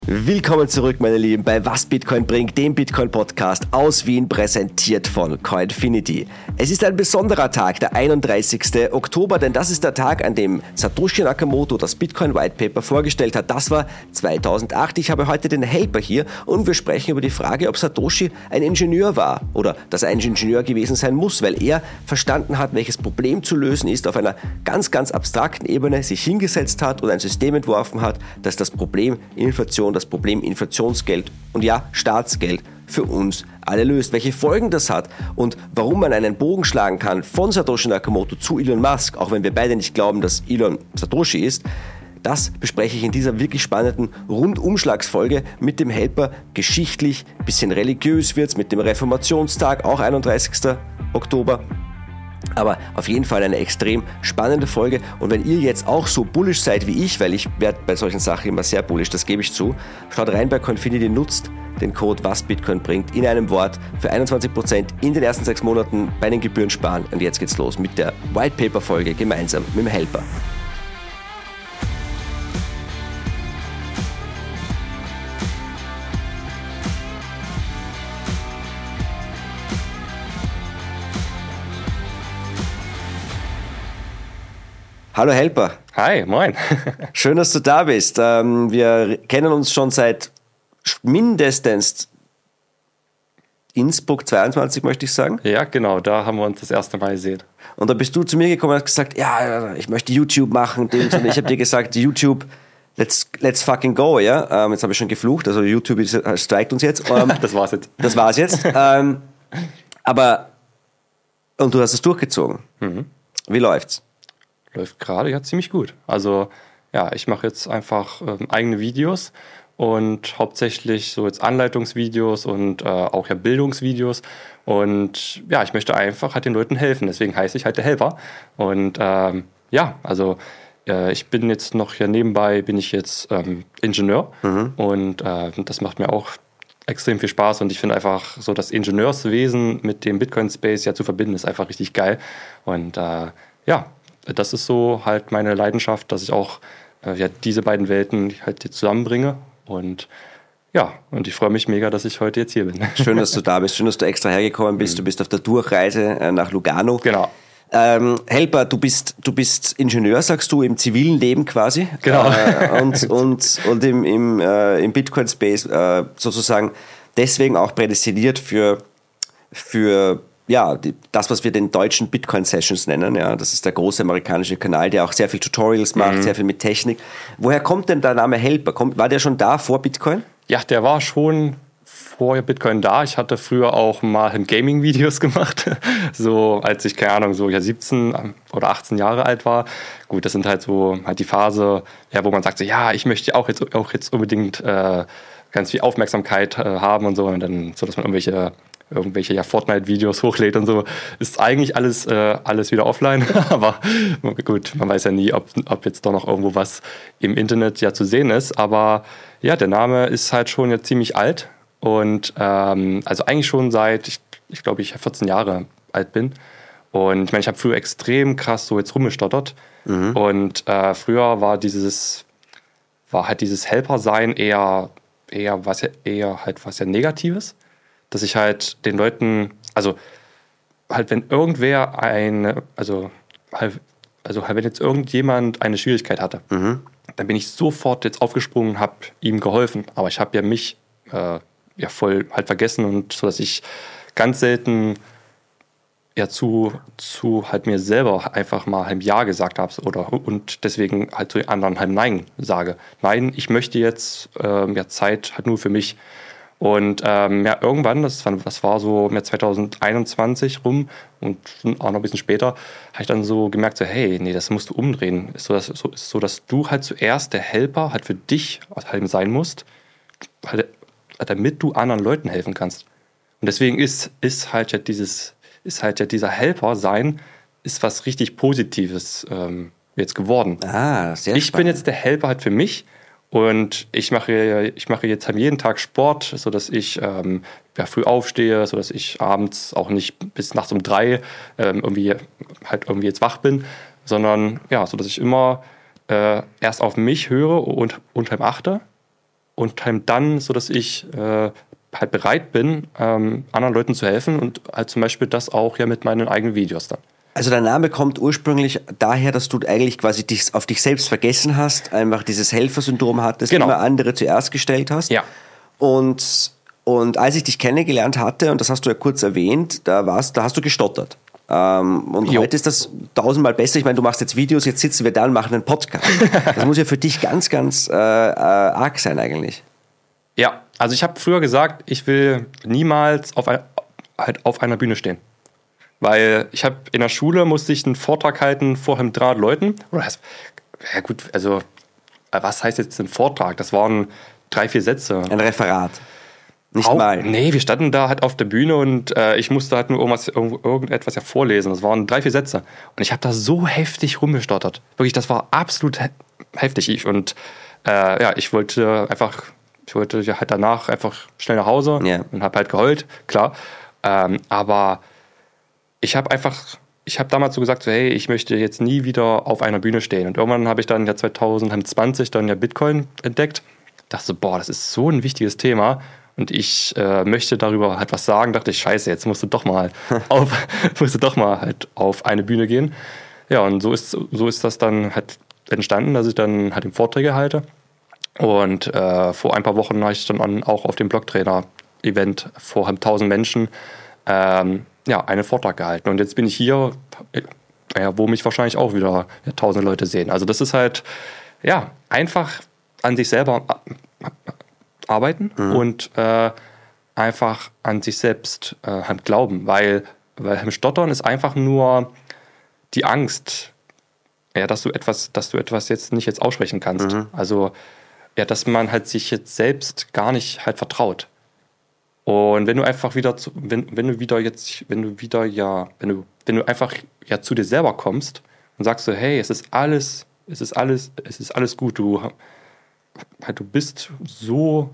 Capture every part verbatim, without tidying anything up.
Willkommen zurück, meine Lieben, bei Was Bitcoin bringt, dem Bitcoin-Podcast aus Wien, präsentiert von Coinfinity. Es ist ein besonderer Tag, der einunddreißigster Oktober, denn das ist der Tag, an dem Satoshi Nakamoto das Bitcoin White Paper vorgestellt hat. Das war zweitausendacht. Ich habe heute den Helper hier und wir sprechen über die Frage, ob Satoshi ein Ingenieur war oder dass er ein Ingenieur gewesen sein muss, weil er verstanden hat, welches Problem zu lösen ist, auf einer ganz, ganz abstrakten Ebene sich hingesetzt hat und ein System entworfen hat, das das Problem Inflation, das Problem Inflationsgeld und ja, Staatsgeld für uns alle löst. Welche Folgen das hat und warum man einen Bogen schlagen kann von Satoshi Nakamoto zu Elon Musk, auch wenn wir beide nicht glauben, dass Elon Satoshi ist, das bespreche ich in dieser wirklich spannenden Rundumschlagsfolge mit dem Helper. Geschichtlich, bisschen religiös wird's mit dem Reformationstag, auch einunddreißigster Oktober. Aber auf jeden Fall eine extrem spannende Folge. Und wenn ihr jetzt auch so bullish seid wie ich, weil ich werde bei solchen Sachen immer sehr bullish, das gebe ich zu, schaut rein bei Coinfinity, nutzt den Code Was Bitcoin bringt in einem Wort für einundzwanzig Prozent in den ersten sechs Monaten bei den Gebühren sparen. Und jetzt geht's los mit der White Paper Folge gemeinsam mit dem Helper. Hallo Helper. Hi, moin. Schön, dass du da bist. Wir kennen uns schon seit mindestens Innsbruck zweiundzwanzig, möchte ich sagen. Ja, genau, da haben wir uns das erste Mal gesehen. Und da bist du zu mir gekommen und hast gesagt, ja, ich möchte YouTube machen. Und ich habe dir gesagt, YouTube, let's, let's fucking go, ja. Jetzt habe ich schon geflucht, also YouTube ist, strikt uns jetzt. Das war's jetzt. Das war's jetzt. Aber, und du hast es durchgezogen. Mhm. Wie läuft's? Läuft gerade, ja, ziemlich gut. Also, ja, ich mache jetzt einfach ähm, eigene Videos und hauptsächlich so jetzt Anleitungsvideos und äh, auch ja Bildungsvideos. Und ja, ich möchte einfach halt den Leuten helfen. Deswegen heiße ich halt der Helper. Und ähm, ja, also äh, ich bin jetzt noch ja nebenbei, bin ich jetzt ähm, Ingenieur. Mhm. Und äh, das macht mir auch extrem viel Spaß. Und ich finde einfach so das Ingenieurswesen mit dem Bitcoin-Space ja zu verbinden, ist einfach richtig geil. Und äh, ja, das ist so halt meine Leidenschaft, dass ich auch äh, ja, diese beiden Welten halt jetzt zusammenbringe. Und ja, und ich freue mich mega, dass ich heute jetzt hier bin. Schön, dass du da bist. Schön, dass du extra hergekommen bist. Mhm. Du bist auf der Durchreise äh, nach Lugano. Genau. Ähm, Helper, du bist, du bist Ingenieur, sagst du, im zivilen Leben quasi. Genau. Äh, und, und, und im, im, äh, im Bitcoin-Space äh, sozusagen deswegen auch prädestiniert für, für ja, die, das, was wir den deutschen Bitcoin-Sessions nennen, ja, das ist der große amerikanische Kanal, der auch sehr viel Tutorials macht, mhm. sehr viel mit Technik. Woher kommt denn der Name Helper? Kommt, war der schon da vor Bitcoin? Ja, der war schon vor Bitcoin da. Ich hatte früher auch mal Gaming-Videos gemacht, so als ich, keine Ahnung, so ja siebzehn oder achtzehn Jahre alt war. Gut, das sind halt so halt die Phase, ja, wo man sagt so, ja, ich möchte auch jetzt, auch jetzt unbedingt äh, ganz viel Aufmerksamkeit äh, haben und so, und dann so, dass man irgendwelche irgendwelche ja, Fortnite-Videos hochlädt und so, ist eigentlich alles, äh, alles wieder offline. Aber gut, man weiß ja nie, ob, ob jetzt doch noch irgendwo was im Internet ja zu sehen ist. Aber ja, der Name ist halt schon jetzt ziemlich alt. Und ähm, also eigentlich schon seit, ich, ich glaube, ich vierzehn Jahre alt bin. Und ich meine, ich habe früher extrem krass so jetzt rumgestottert. Mhm. Und äh, früher war dieses, war halt dieses Helper-Sein eher, eher, was ja, eher halt was ja Negatives. Dass ich halt den Leuten, also halt wenn irgendwer eine, also halt, also halt wenn jetzt irgendjemand eine Schwierigkeit hatte, mhm. dann bin ich sofort jetzt aufgesprungen, habe ihm geholfen, aber ich habe ja mich äh, ja voll halt vergessen, und so, dass ich ganz selten ja zu, zu halt mir selber einfach mal ein Ja gesagt habe oder und deswegen halt zu den anderen halt Nein sage. Nein, ich möchte jetzt äh, ja Zeit halt nur für mich. Und ähm, ja, irgendwann, das war, das war so im Jahr zweitausendeinundzwanzig rum und auch noch ein bisschen später, habe ich dann so gemerkt, so, hey, nee, das musst du umdrehen. Ist so, dass, so, ist so, dass du halt zuerst der Helper halt für dich halt sein musst, halt, damit du anderen Leuten helfen kannst. Und deswegen ist, ist halt ja dieses, ist halt ja dieser Helper sein, ist was richtig Positives ähm, jetzt geworden. Ah, sehr Ich spannend. bin jetzt der Helper halt für mich. Und ich mache, ich mache jetzt halt jeden Tag Sport, sodass ich ähm, ja, früh aufstehe, sodass ich abends auch nicht bis nachts um drei ähm, irgendwie halt irgendwie jetzt wach bin, sondern ja, sodass ich immer äh, erst auf mich höre und unter ihm achte und halt dann, so dass ich äh, halt bereit bin, ähm, anderen Leuten zu helfen und halt zum Beispiel das auch ja mit meinen eigenen Videos dann. Also der Name kommt ursprünglich daher, dass du eigentlich quasi dich, auf dich selbst vergessen hast, einfach dieses Helfersyndrom hattest, genau. immer andere zuerst gestellt hast. Ja. Und, und als ich dich kennengelernt hatte, und das hast du ja kurz erwähnt, da, warst, da hast du gestottert. Ähm, und jo. heute ist das tausendmal besser. Ich meine, du machst jetzt Videos, jetzt sitzen wir da und machen einen Podcast. Das muss ja für dich ganz, ganz äh, äh, arg sein eigentlich. Ja, also ich habe früher gesagt, ich will niemals auf, ein, halt auf einer Bühne stehen. Weil ich habe in der Schule musste ich einen Vortrag halten vor dreihundert Leuten. Ja gut, also was heißt jetzt ein Vortrag? Das waren drei, vier Sätze. Ein Referat. Nicht Auch, mal. Nee, wir standen da halt auf der Bühne und äh, ich musste halt nur irgendwas, irgendetwas ja vorlesen. Das waren drei, vier Sätze. Und ich habe da so heftig rumgestottert. Wirklich, das war absolut he- heftig. Und äh, ja, ich wollte einfach, ich wollte ja halt danach einfach schnell nach Hause yeah. und habe halt geheult, klar. Ähm, aber ich habe einfach, ich habe damals so gesagt, so, hey, ich möchte jetzt nie wieder auf einer Bühne stehen. Und irgendwann habe ich dann ja zwanzig zwanzig dann ja Bitcoin entdeckt. Dachte so, boah, das ist so ein wichtiges Thema. Und ich äh, möchte darüber halt was sagen. Dachte ich, scheiße, jetzt musst du doch mal auf, musst du doch mal halt auf eine Bühne gehen. Ja, und so ist, so ist das dann halt entstanden, dass ich dann halt Vorträge halte. Und äh, vor ein paar Wochen habe ich dann auch auf dem Blocktrainer-Event vor tausend Menschen ähm, ja, einen Vortrag gehalten. Und jetzt bin ich hier, ja, wo mich wahrscheinlich auch wieder ja, tausende Leute sehen. Also das ist halt, ja, einfach an sich selber arbeiten mhm. und äh, einfach an sich selbst äh, halt glauben. Weil, weil im Stottern ist einfach nur die Angst, ja, dass du etwas, dass du etwas jetzt nicht jetzt aussprechen kannst. Mhm. Also, ja, dass man halt sich jetzt selbst gar nicht halt vertraut. Und wenn du einfach wieder zu, wenn, wenn du wieder jetzt, wenn du wieder ja, wenn du, wenn du einfach ja zu dir selber kommst und sagst so, hey, es ist alles, es ist alles, es ist alles gut, du, halt, du bist so,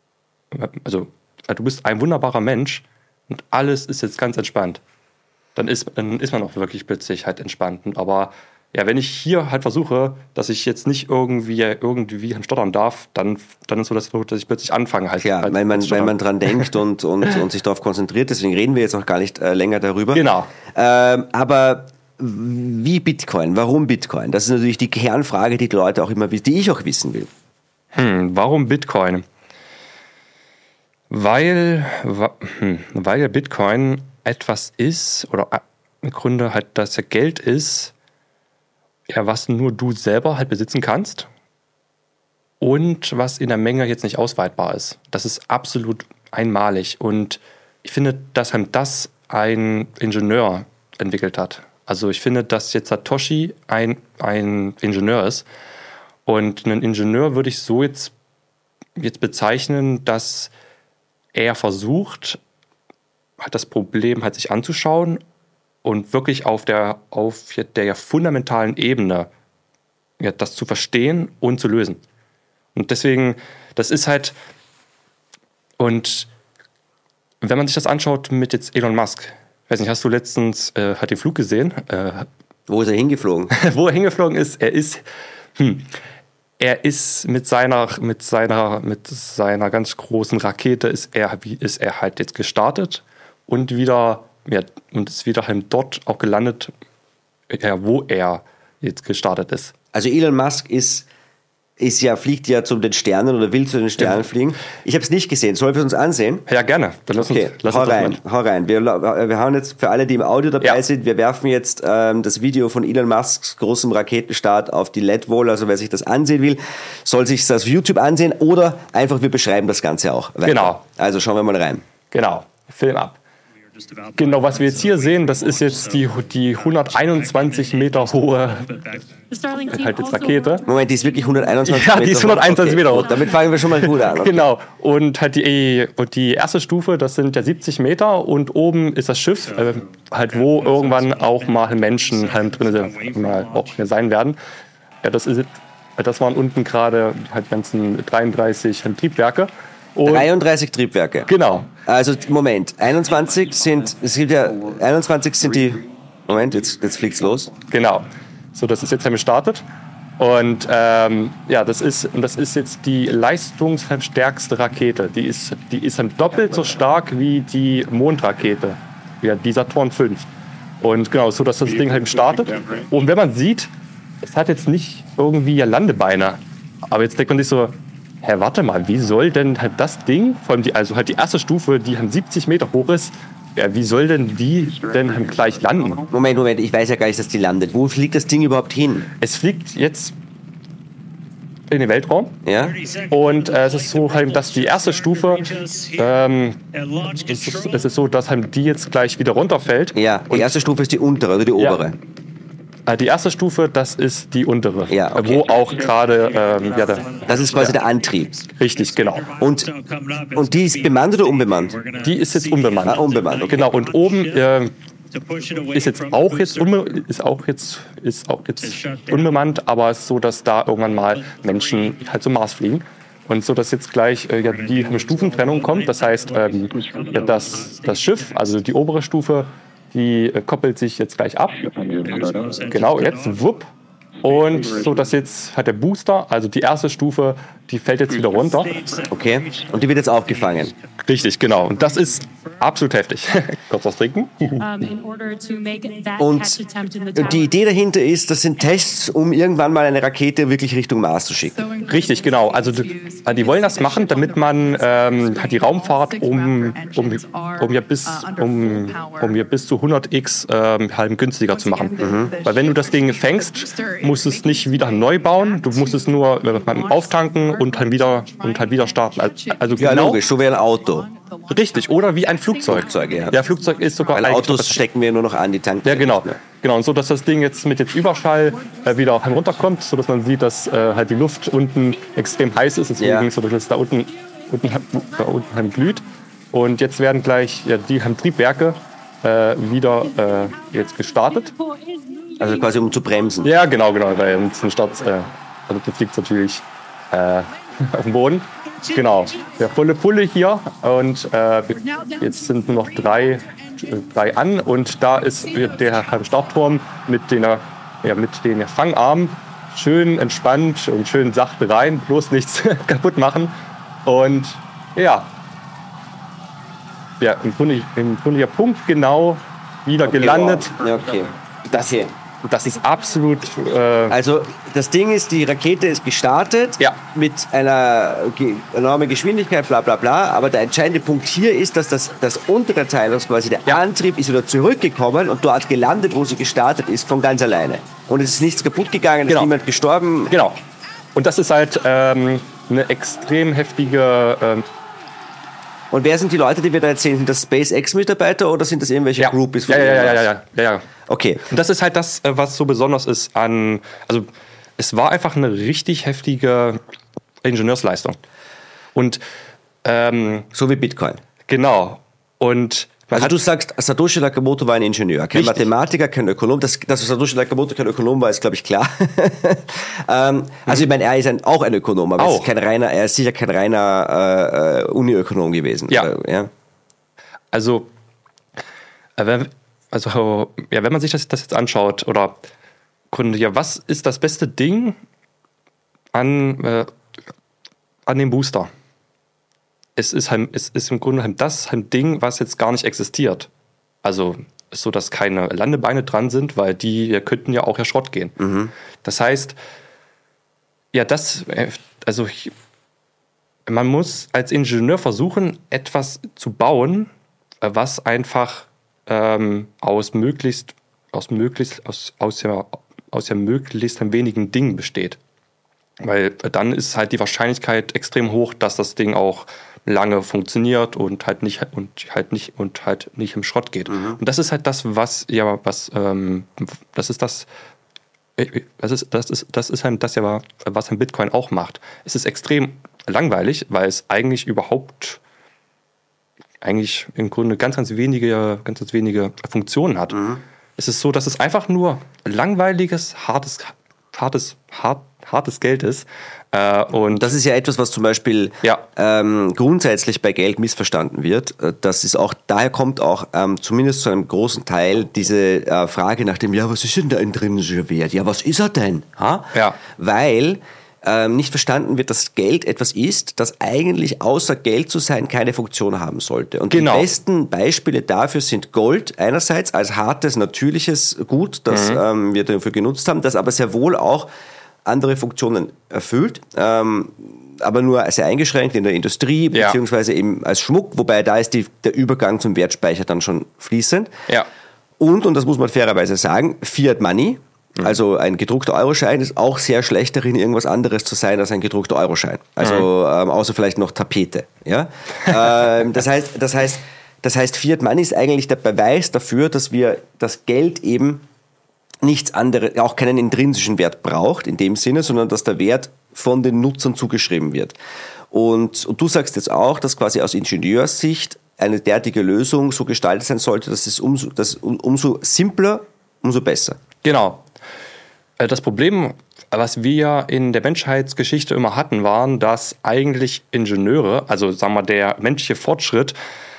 also du bist ein wunderbarer Mensch und alles ist jetzt ganz entspannt. Dann ist, dann ist man auch wirklich plötzlich halt entspannt. Aber ja, wenn ich hier halt versuche, dass ich jetzt nicht irgendwie irgendwie stottern darf, dann, dann ist so, dass, dass ich plötzlich anfange halt. Ja, halt weil man, weil man dran denkt und, und, und sich darauf konzentriert. Deswegen reden wir jetzt noch gar nicht äh, länger darüber. Genau. Ähm, aber wie Bitcoin? Warum Bitcoin? Das ist natürlich die Kernfrage, die die Leute auch immer, die ich auch wissen will. Hm, warum Bitcoin? Weil, hm, weil Bitcoin etwas ist, oder im Grunde halt, dass ja Geld ist, ja, was nur du selber halt besitzen kannst und was in der Menge jetzt nicht ausweitbar ist. Das ist absolut einmalig. Und ich finde, dass halt das ein Ingenieur entwickelt hat. Also ich finde, dass jetzt Satoshi ein, ein Ingenieur ist. Und einen Ingenieur würde ich so jetzt, jetzt bezeichnen, dass er versucht, halt das Problem halt sich anzuschauen und wirklich auf der, auf der fundamentalen Ebene ja, das zu verstehen und zu lösen. Und deswegen, das ist halt, und wenn man sich das anschaut mit jetzt Elon Musk, weiß nicht, hast du letztens äh, hat den Flug gesehen? Äh, Wo ist er hingeflogen? Wo er hingeflogen ist, er ist, hm, er ist mit seiner, mit seiner, mit seiner ganz großen Rakete ist er, ist er halt jetzt gestartet und wieder, ja, und ist wieder halt dort auch gelandet, ja, wo er jetzt gestartet ist. Also Elon Musk ist, ist ja, fliegt ja zu den Sternen oder will zu den Sternen ja. fliegen. Ich habe es nicht gesehen. Sollen wir es uns ansehen? Ja, gerne. Dann lass okay, uns, lass hau uns rein, hau rein. Wir, wir haben jetzt, für alle, die im Audio dabei ja. sind, wir werfen jetzt ähm, das Video von Elon Musks großem Raketenstart auf die L E D-Wall. Also wer sich das ansehen will, soll sich das auf YouTube ansehen oder einfach, wir beschreiben das Ganze auch weiter. Genau. Also schauen wir mal rein. Genau. Film ab. Genau, was wir jetzt hier sehen, das ist jetzt die, die hunderteinundzwanzig Meter hohe halt jetzt Rakete. Moment, die ist wirklich hunderteinundzwanzig ja, Meter hoch? Ja, die ist hunderteinundzwanzig okay. Meter hoch. Damit fangen wir schon mal gut an. Okay. Genau, und halt die, und die erste Stufe, das sind ja siebzig Meter und oben ist das Schiff, äh, halt wo irgendwann auch mal Menschen halt drin sind, mal auch sein werden. Ja, das ist, das waren unten gerade halt ganzen dreiunddreißig Triebwerke. Und dreiunddreißig Triebwerke. Genau. Also Moment, einundzwanzig sind, es gibt ja, einundzwanzig sind die, Moment, jetzt, jetzt fliegt's los. Genau. So, das ist jetzt gestartet. Und ähm, ja, das ist, und das ist jetzt die leistungsstärkste Rakete. Die ist, die ist doppelt so stark wie die Mondrakete, ja, die Saturn fünf. Und genau, so dass das Ding halt startet. Und wenn man sieht, es hat jetzt nicht irgendwie Landebeine. Aber jetzt denkt man sich so, hä, warte mal, wie soll denn halt das Ding, vor allem die, also halt die erste Stufe, die halt siebzig Meter hoch ist, ja, wie soll denn die denn halt gleich landen? Moment, Moment, ich weiß ja gar nicht, dass die landet. Wo fliegt das Ding überhaupt hin? Es fliegt jetzt in den Weltraum. Ja? Und äh, es ist so, halt, dass die erste Stufe, ähm, es, ist, es ist so, dass halt die jetzt gleich wieder runterfällt. Ja, die und erste Stufe ist die untere oder die obere? Ja. Die erste Stufe, das ist die untere, ja, okay. wo auch gerade... Ähm, ja, der, das ist quasi ja. der Antrieb. Richtig, genau. Und, und die ist bemannt oder unbemannt? Die ist jetzt unbemannt. Ah, unbemannt, okay. Genau, und oben äh, ist jetzt auch jetzt, unbe- ist auch jetzt, ist auch jetzt unbemannt, aber es ist so, dass da irgendwann mal Menschen halt zum Mars fliegen. Und so, dass jetzt gleich äh, ja, die eine Stufentrennung kommt. Das heißt, ähm, ja, das, das Schiff, also die obere Stufe, die äh, koppelt sich jetzt gleich ab. Genau, jetzt, wupp. Und so, dass jetzt hat der Booster, also die erste Stufe, die fällt jetzt wieder runter. Okay, und die wird jetzt aufgefangen. Richtig, genau. Und das ist absolut heftig. Kurz was trinken. Und die Idee dahinter ist, das sind Tests, um irgendwann mal eine Rakete wirklich Richtung Mars zu schicken. Richtig, genau. Also die, die wollen das machen, damit man ähm, die Raumfahrt um, um, um, ja bis, um, um ja bis zu hundert x ähm, halt günstiger zu machen. Mhm. Weil wenn du das Ding fängst, musst du es nicht wieder neu bauen. Du musst es nur äh, auftanken und halt wieder, und halt wieder starten. Also ja, genau, logisch, so wie ein Auto. Richtig, oder wie ein Flugzeug. Flugzeug, ja. Ja, Flugzeug ist sogar... Weil Autos stecken wir nur noch an, die tanken. Ja, genau. Genau, und so, dass das Ding jetzt mit jetzt Überschall äh, wieder auch runterkommt, so dass man sieht, dass äh, halt die Luft unten extrem heiß ist, deswegen ja. so, dass es da unten, unten, da unten halt glüht. Und jetzt werden gleich ja, die Triebwerke äh, wieder äh, jetzt gestartet. Also quasi um zu bremsen. Ja, genau, genau, weil ein Start, äh, also der fliegt natürlich äh, auf dem Boden. Genau, der volle Pulle hier und äh, jetzt sind nur noch drei, drei an und da ist der Startturm mit den, ja, mit den Fangarmen schön entspannt und schön sachte rein, bloß nichts kaputt machen und ja, ja im Grunde, im Grunde ja punktgenau wieder okay, gelandet. Wow. Ja, okay. Das hier. Das ist absolut... Äh also das Ding ist, die Rakete ist gestartet ja. mit einer ge- enormen Geschwindigkeit, bla bla bla. Aber der entscheidende Punkt hier ist, dass das, das untere Teil, also quasi der ja. Antrieb, ist wieder zurückgekommen und dort gelandet, wo sie gestartet ist, von ganz alleine. Und es ist nichts kaputt gegangen, es genau. ist niemand gestorben. Genau. Und das ist halt ähm, eine extrem heftige... Ähm Und wer sind die Leute, die wir da erzählen? Sind das SpaceX-Mitarbeiter oder sind das irgendwelche ja. Groupies? Ja, ja, ja, ja, ja, ja, ja. Okay. Und das ist halt das, was so besonders ist an... Also es war einfach eine richtig heftige Ingenieursleistung. Und ähm, so wie Bitcoin. Genau. Und also du sagst, Satoshi Nakamoto war ein Ingenieur, kein richtig. Mathematiker, kein Ökonom. Dass, dass Satoshi Nakamoto kein Ökonom war, ist, glaube ich, klar. ähm, also ich meine, er ist ein, auch ein Ökonom, aber er ist, kein reiner, er ist sicher kein reiner äh, Uni-Ökonom gewesen. Ja. Oder, ja? Also, äh, also ja, wenn man sich das, das jetzt anschaut, oder ja, was ist das beste Ding an, äh, an dem Booster? Es ist, halt, es ist im Grunde halt das halt Ding, was jetzt gar nicht existiert. Also ist so, dass keine Landebeine dran sind, weil die ja, könnten ja auch ja Schrott gehen. Mhm. Das heißt, ja, das, also ich, man muss als Ingenieur versuchen, etwas zu bauen, was einfach ähm, aus möglichst, aus möglichst, aus, aus ja, aus ja möglichst wenigen Dingen besteht. Weil dann ist halt die Wahrscheinlichkeit extrem hoch, dass das Ding auch lange funktioniert und halt nicht und halt nicht und halt nicht im Schrott geht. Mhm. Und das ist halt das, was ja was ähm, das ist das das ist das ist das ist halt das ja was ein Bitcoin auch macht. Es ist extrem langweilig, weil es eigentlich überhaupt eigentlich im Grunde ganz ganz wenige ganz ganz wenige Funktionen hat. Mhm. Es ist so, dass es einfach nur langweiliges hartes hartes hart hartes Geld ist. Äh, und das ist ja etwas, was zum Beispiel ja. ähm, grundsätzlich bei Geld missverstanden wird. Das ist auch, daher kommt auch ähm, zumindest zu einem großen Teil diese äh, Frage nach dem, ja, was ist denn der intrinsische Wert? Ja, was ist er denn? Ha? Ja. Weil ähm, nicht verstanden wird, dass Geld etwas ist, das eigentlich außer Geld zu sein keine Funktion haben sollte. Und genau. die besten Beispiele dafür sind Gold einerseits als hartes, natürliches Gut, das mhm. ähm, wir dafür genutzt haben, das aber sehr wohl auch andere Funktionen erfüllt, ähm, aber nur sehr eingeschränkt in der Industrie, ja. beziehungsweise eben als Schmuck, wobei da ist die, der Übergang zum Wertspeicher dann schon fließend. Ja. Und, und das muss man fairerweise sagen, Fiat Money, also ein gedruckter Euroschein, ist auch sehr schlecht darin, irgendwas anderes zu sein als ein gedruckter Euroschein. Also mhm. ähm, außer vielleicht noch Tapete. Ja? ähm, das heißt, das heißt, das heißt, Fiat Money ist eigentlich der Beweis dafür, dass wir das Geld eben nichts anderes, auch keinen intrinsischen Wert braucht in dem Sinne, sondern dass der Wert von den Nutzern zugeschrieben wird. Und, und du sagst jetzt auch, dass quasi aus Ingenieurssicht eine derartige Lösung so gestaltet sein sollte, dass es umso, dass um, umso simpler, umso besser. Genau. Das Problem, was wir in der Menschheitsgeschichte immer hatten, waren, dass eigentlich Ingenieure, also sagen wir der menschliche Fortschritt,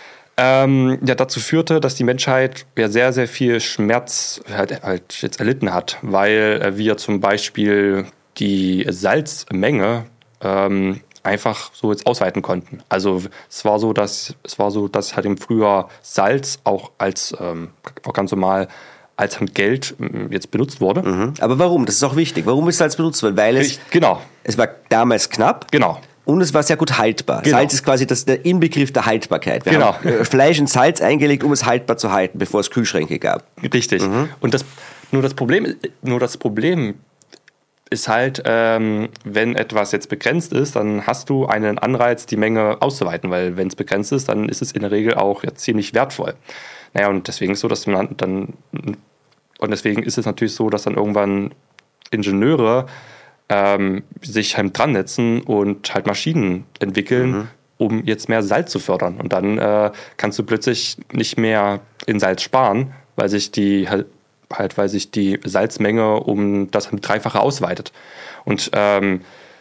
ähm, ja, dazu führte, dass die Menschheit ja sehr, sehr viel Schmerz halt, halt jetzt erlitten hat, weil äh, wir zum Beispiel die Salzmenge ähm, einfach so jetzt ausweiten konnten. Also es war so, dass es war so, dass halt im Frühjahr Salz auch als ähm, auch ganz normal als Geld jetzt benutzt wurde. Mhm. Aber warum? Das ist auch wichtig. Warum ist Salz benutzt worden? Weil es, ich, genau. es war damals knapp. Genau. Und es war sehr gut haltbar. Genau. Salz ist quasi das, der Inbegriff der Haltbarkeit. Wir genau. haben Fleisch in Salz eingelegt, um es haltbar zu halten, bevor es Kühlschränke gab. Richtig. Mhm. Und das, nur, das Problem, nur das Problem ist halt, ähm, wenn etwas jetzt begrenzt ist, dann hast du einen Anreiz, die Menge auszuweiten, weil wenn es begrenzt ist, dann ist es in der Regel auch ja, ziemlich wertvoll. Naja, und deswegen ist so, dass man dann, und deswegen ist es natürlich so, dass dann irgendwann Ingenieure ähm, sich halt dran setzen und halt Maschinen entwickeln, mhm. um jetzt mehr Salz zu fördern. Und dann äh, kannst du plötzlich nicht mehr in Salz sparen, weil sich die halt, halt weil sich die Salzmenge um das Dreifache ausweitet. Und, ähm,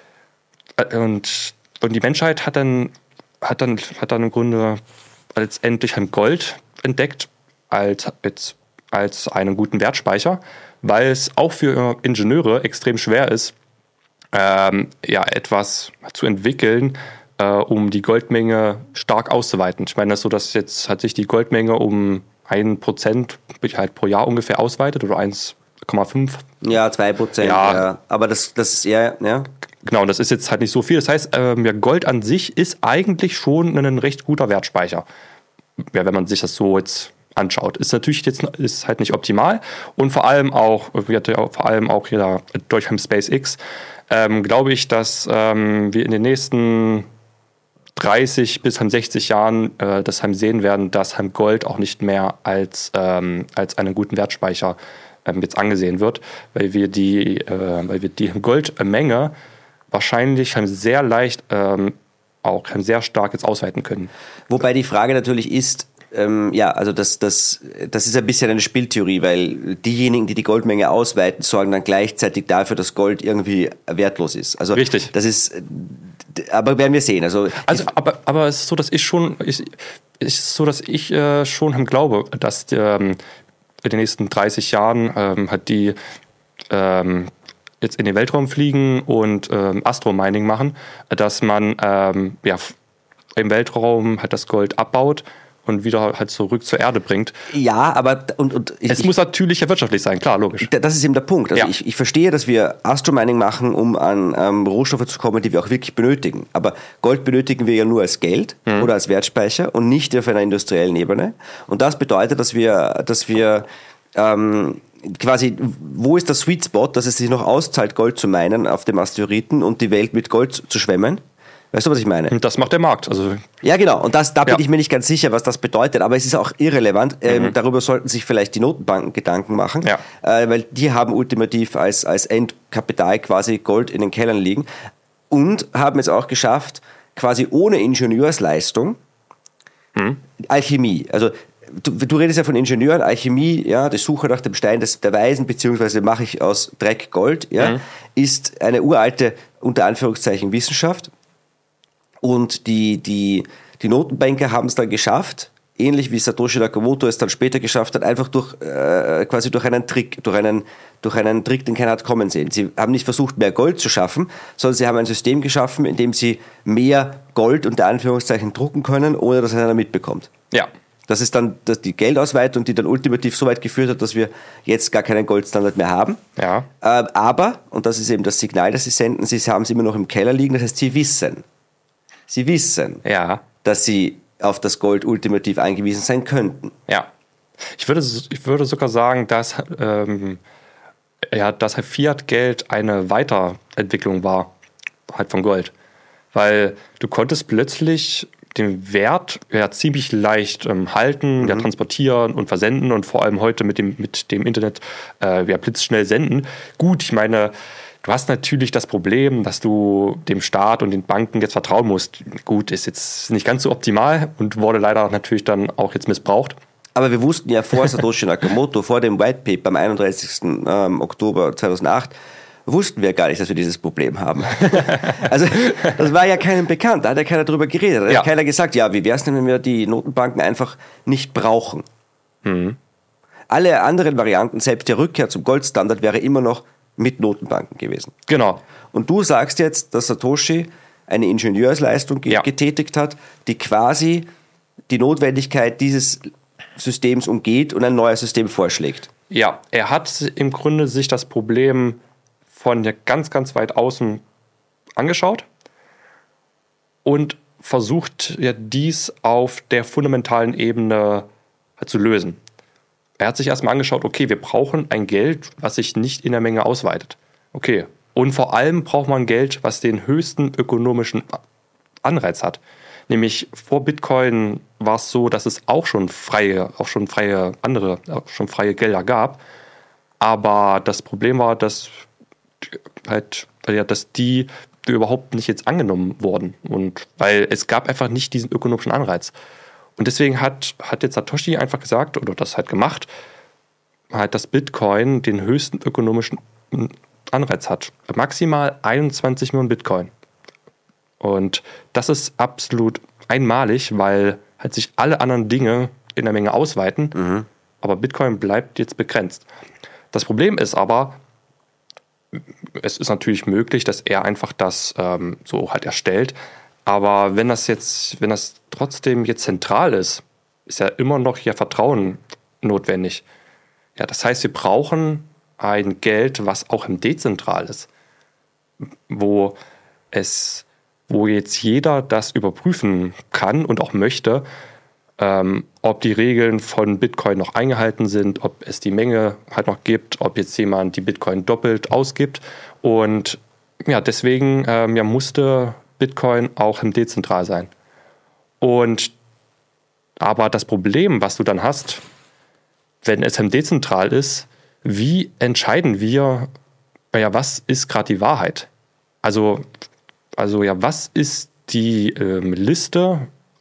und, und die Menschheit hat dann, hat dann, hat dann im Grunde letztendlich halt Gold entdeckt als, als, als einen guten Wertspeicher, weil es auch für Ingenieure extrem schwer ist, ähm, ja, etwas zu entwickeln, äh, um die Goldmenge stark auszuweiten. Ich meine, das ist so, dass jetzt hat sich die Goldmenge um ein Prozent halt pro Jahr ungefähr ausweitet oder eins Komma fünf. Ja, zwei Prozent. Ja. ja. Aber das, das ja, ja. Genau, das ist jetzt halt nicht so viel. Das heißt, ähm, ja, Gold an sich ist eigentlich schon ein recht guter Wertspeicher. Ja, wenn man sich das so jetzt anschaut. Ist natürlich jetzt ist halt nicht optimal und vor allem auch, vor allem auch hier durch SpaceX ähm, glaube ich, dass ähm, wir in den nächsten dreißig bis sechzig Jahren äh, das halt sehen werden, dass halt Gold auch nicht mehr als, ähm, als einen guten Wertspeicher ähm, jetzt angesehen wird, weil wir die, äh, weil wir die Goldmenge wahrscheinlich halt sehr leicht ähm, auch sehr stark jetzt ausweiten können. Wobei die Frage natürlich ist, ähm, ja, also das, das, das ist ein bisschen eine Spieltheorie, weil diejenigen, die die Goldmenge ausweiten, sorgen dann gleichzeitig dafür, dass Gold irgendwie wertlos ist. Also richtig. Das ist, aber werden wir sehen. Also, also aber, aber es ist so, dass ich schon, ich, es ist so, dass ich äh, schon glaube, dass ähm, in den nächsten dreißig Jahren ähm, hat die ähm, jetzt in den Weltraum fliegen und ähm, Astromining machen, dass man ähm, ja, im Weltraum halt das Gold abbaut und wieder halt zurück zur Erde bringt. Ja, aber und, und ich, es muss natürlich ja wirtschaftlich sein, klar, logisch. Das ist eben der Punkt. Also ja. ich, ich verstehe, dass wir Astromining machen, um an ähm, Rohstoffe zu kommen, die wir auch wirklich benötigen. Aber Gold benötigen wir ja nur als Geld mhm. oder als Wertspeicher und nicht auf einer industriellen Ebene. Und das bedeutet, dass wir, dass wir ähm, quasi, wo ist der Sweet Spot, dass es sich noch auszahlt, Gold zu meinen auf dem Asteroiden und die Welt mit Gold zu schwemmen? Weißt du, was ich meine? Und das macht der Markt. Also ja, genau. Und das, da bin ja. ich mir nicht ganz sicher, was das bedeutet. Aber es ist auch irrelevant. Mhm. Ähm, darüber sollten sich vielleicht die Notenbanken Gedanken machen. Ja. Äh, weil die haben ultimativ als, als Endkapital quasi Gold in den Kellern liegen. Und haben es auch geschafft, quasi ohne Ingenieursleistung, mhm. Alchemie. Also du, du redest ja von Ingenieuren, Alchemie, ja, die Suche nach dem Stein des, der Weisen, beziehungsweise mache ich aus Dreck Gold, ja, mhm. ist eine uralte, unter Anführungszeichen, Wissenschaft. Und die, die, die Notenbanker haben es dann geschafft, ähnlich wie Satoshi Nakamoto es dann später geschafft hat, einfach durch äh, quasi durch einen Trick, durch einen, durch einen Trick, den keiner hat kommen sehen. Sie haben nicht versucht, mehr Gold zu schaffen, sondern sie haben ein System geschaffen, in dem sie mehr Gold unter Anführungszeichen drucken können, ohne dass einer mitbekommt. Ja. Das ist dann das, die Geldausweitung, die dann ultimativ so weit geführt hat, dass wir jetzt gar keinen Goldstandard mehr haben. Ja. Äh, aber, und das ist eben das Signal, das sie senden, sie haben es immer noch im Keller liegen, das heißt, sie wissen, sie wissen, ja. dass sie auf das Gold ultimativ angewiesen sein könnten. Ja, ich würde, ich würde sogar sagen, dass, ähm, ja, dass Fiat-Geld eine Weiterentwicklung war, halt von Gold. Weil du konntest plötzlich den Wert ja ziemlich leicht ähm, halten, mhm. ja, transportieren und versenden und vor allem heute mit dem, mit dem Internet äh, ja, blitzschnell senden. Gut, ich meine, du hast natürlich das Problem, dass du dem Staat und den Banken jetzt vertrauen musst. Gut, ist jetzt nicht ganz so optimal und wurde leider natürlich dann auch jetzt missbraucht. Aber wir wussten ja vor Satoshi Nakamoto, vor dem White Paper am einunddreißigsten Oktober zweitausendacht, wussten wir gar nicht, dass wir dieses Problem haben. Also das war ja keinem bekannt, da hat ja keiner drüber geredet. Da hat ja. keiner gesagt, ja, wie wäre es denn, wenn wir die Notenbanken einfach nicht brauchen? Mhm. Alle anderen Varianten, selbst die Rückkehr zum Goldstandard, wäre immer noch mit Notenbanken gewesen. Genau. Und du sagst jetzt, dass Satoshi eine Ingenieursleistung ge- ja. getätigt hat, die quasi die Notwendigkeit dieses Systems umgeht und ein neues System vorschlägt. Ja, er hat im Grunde sich das Problem von ganz, ganz weit außen angeschaut und versucht ja dies auf der fundamentalen Ebene zu lösen. Er hat sich erstmal angeschaut, okay, wir brauchen ein Geld, was sich nicht in der Menge ausweitet. Okay, und vor allem braucht man Geld, was den höchsten ökonomischen Anreiz hat. Nämlich vor Bitcoin war es so, dass es auch schon freie, auch schon freie andere, auch schon freie Gelder gab. Aber das Problem war, dass halt, ja, dass die überhaupt nicht jetzt angenommen wurden. Und weil es gab einfach nicht diesen ökonomischen Anreiz. Und deswegen hat, hat jetzt Satoshi einfach gesagt, oder das halt gemacht, halt, dass Bitcoin den höchsten ökonomischen Anreiz hat. Maximal einundzwanzig Millionen Bitcoin. Und das ist absolut einmalig, weil halt sich alle anderen Dinge in der Menge ausweiten, mhm. aber Bitcoin bleibt jetzt begrenzt. Das Problem ist aber, es ist natürlich möglich, dass er einfach das ähm, so halt erstellt, aber wenn das jetzt, wenn das trotzdem jetzt zentral ist, ist ja immer noch hier Vertrauen notwendig. Ja, das heißt, wir brauchen ein Geld, was auch im dezentral ist, wo es, wo jetzt jeder das überprüfen kann und auch möchte, ähm, ob die Regeln von Bitcoin noch eingehalten sind, ob es die Menge halt noch gibt, ob jetzt jemand die Bitcoin doppelt ausgibt. Und ja, deswegen ähm, ja, musste Bitcoin auch im dezentral sein. Und aber das Problem, was du dann hast, wenn es im dezentral ist, wie entscheiden wir, ja, was ist gerade die Wahrheit? Also, also ja, was ist die ähm, Liste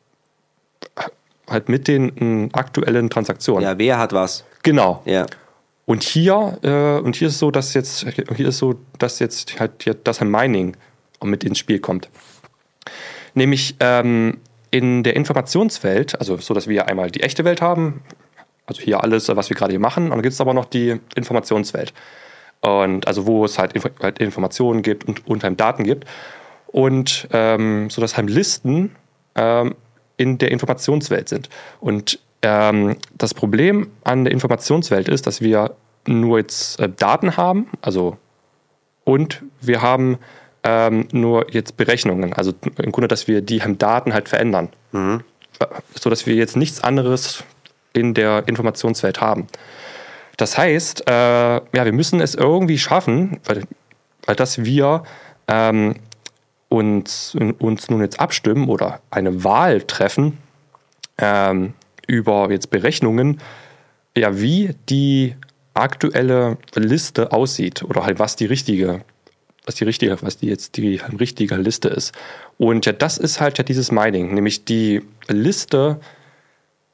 halt mit den äh, aktuellen Transaktionen? Ja, wer hat was? Genau. Ja. Und hier, äh, und hier ist so, dass jetzt, hier ist so, dass jetzt halt ja, das Mining mit ins Spiel kommt. Nämlich ähm, in der Informationswelt, also so, dass wir einmal die echte Welt haben, also hier alles, was wir gerade hier machen, und dann gibt es aber noch die Informationswelt. Und also wo es halt, Inf- halt Informationen gibt und, und halt Daten gibt. Und ähm, so, dass halt Listen ähm, in der Informationswelt sind. Und ähm, das Problem an der Informationswelt ist, dass wir nur jetzt äh, Daten haben, also und wir haben ähm, nur jetzt Berechnungen. Also im Grunde, dass wir die Daten halt verändern. Mhm. So, dass wir jetzt nichts anderes in der Informationswelt haben. Das heißt, äh, ja, wir müssen es irgendwie schaffen, weil, weil dass wir ähm, uns, uns nun jetzt abstimmen oder eine Wahl treffen ähm, über jetzt Berechnungen, ja, wie die aktuelle Liste aussieht oder halt was die richtige, was die richtige, was die jetzt die richtige Liste ist. Und ja, das ist halt ja dieses Mining, nämlich die Liste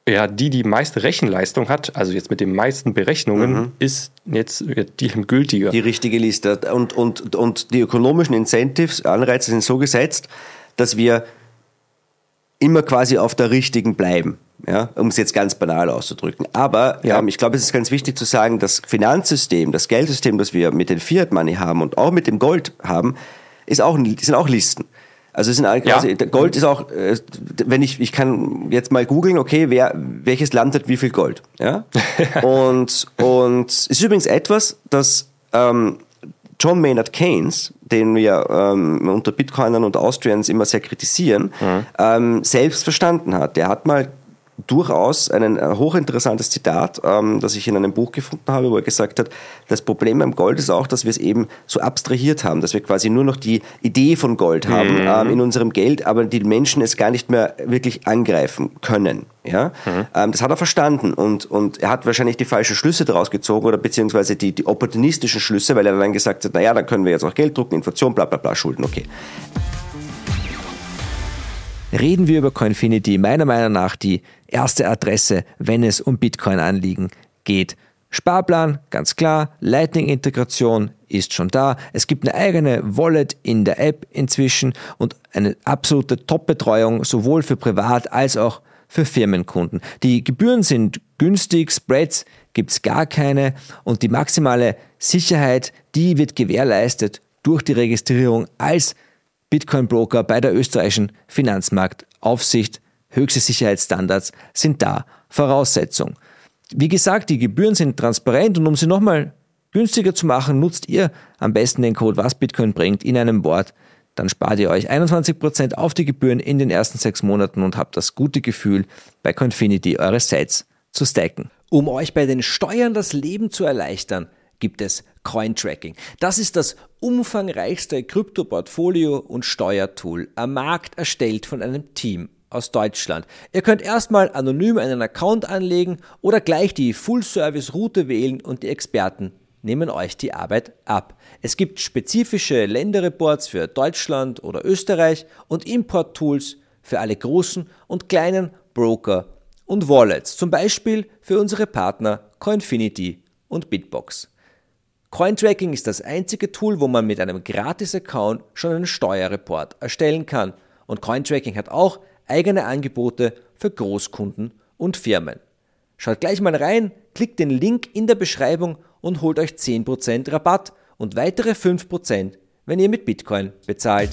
ja, die die meiste Rechenleistung hat, also jetzt mit den meisten Berechnungen, mhm. ist jetzt die gültige. Die richtige Liste. Und, und, und die ökonomischen Incentives, Anreize sind so gesetzt, dass wir immer quasi auf der richtigen bleiben, ja, um es jetzt ganz banal auszudrücken. Aber ja. ähm, ich glaube, es ist ganz wichtig zu sagen, das Finanzsystem, das Geldsystem, das wir mit den Fiat Money haben und auch mit dem Gold haben, ist auch, sind auch Listen. Also es sind quasi, ja. Gold ist auch, wenn ich, ich kann jetzt mal googeln, okay, wer, welches Land hat wie viel Gold, ja? und, und es ist übrigens etwas, das ähm, John Maynard Keynes, den wir ähm, unter Bitcoinern und Austrians immer sehr kritisieren, mhm. ähm, selbst verstanden hat. Der hat mal durchaus ein hochinteressantes Zitat, ähm, das ich in einem Buch gefunden habe, wo er gesagt hat, das Problem beim Gold ist auch, dass wir es eben so abstrahiert haben, dass wir quasi nur noch die Idee von Gold haben mhm. ähm, in unserem Geld, aber die Menschen es gar nicht mehr wirklich angreifen können. Ja? Mhm. Ähm, das hat er verstanden und, und er hat wahrscheinlich die falschen Schlüsse daraus gezogen oder beziehungsweise die, die opportunistischen Schlüsse, weil er dann gesagt hat, naja, dann können wir jetzt auch Geld drucken, Inflation, bla bla bla, Schulden, okay. Reden wir über Coinfinity, meiner Meinung nach die erste Adresse, wenn es um Bitcoin-Anliegen geht. Sparplan, ganz klar, Lightning-Integration ist schon da. Es gibt eine eigene Wallet in der App inzwischen und eine absolute Top-Betreuung, sowohl für Privat- als auch für Firmenkunden. Die Gebühren sind günstig, Spreads gibt es gar keine und die maximale Sicherheit, die wird gewährleistet durch die Registrierung als Bitcoin-Broker bei der österreichischen Finanzmarktaufsicht. Höchste Sicherheitsstandards sind da Voraussetzung. Wie gesagt, die Gebühren sind transparent und um sie nochmal günstiger zu machen, nutzt ihr am besten den Code was Bitcoin bringt in einem Wort. Dann spart ihr euch einundzwanzig Prozent auf die Gebühren in den ersten sechs Monaten und habt das gute Gefühl, bei Coinfinity eure Sats zu stacken. Um euch bei den Steuern das Leben zu erleichtern, gibt es Cointracking. Das ist das umfangreichste Krypto-Portfolio- und Steuertool am Markt, erstellt von einem Team aus Deutschland. Ihr könnt erstmal anonym einen Account anlegen oder gleich die Full-Service-Route wählen und die Experten nehmen euch die Arbeit ab. Es gibt spezifische Länderreports für Deutschland oder Österreich und Import-Tools für alle großen und kleinen Broker und Wallets, zum Beispiel für unsere Partner Coinfinity und Bitbox. Cointracking ist das einzige Tool, wo man mit einem Gratis-Account schon einen Steuerreport erstellen kann. Und Cointracking hat auch eigene Angebote für Großkunden und Firmen. Schaut gleich mal rein, klickt den Link in der Beschreibung und holt euch zehn Prozent Rabatt und weitere fünf Prozent, wenn ihr mit Bitcoin bezahlt.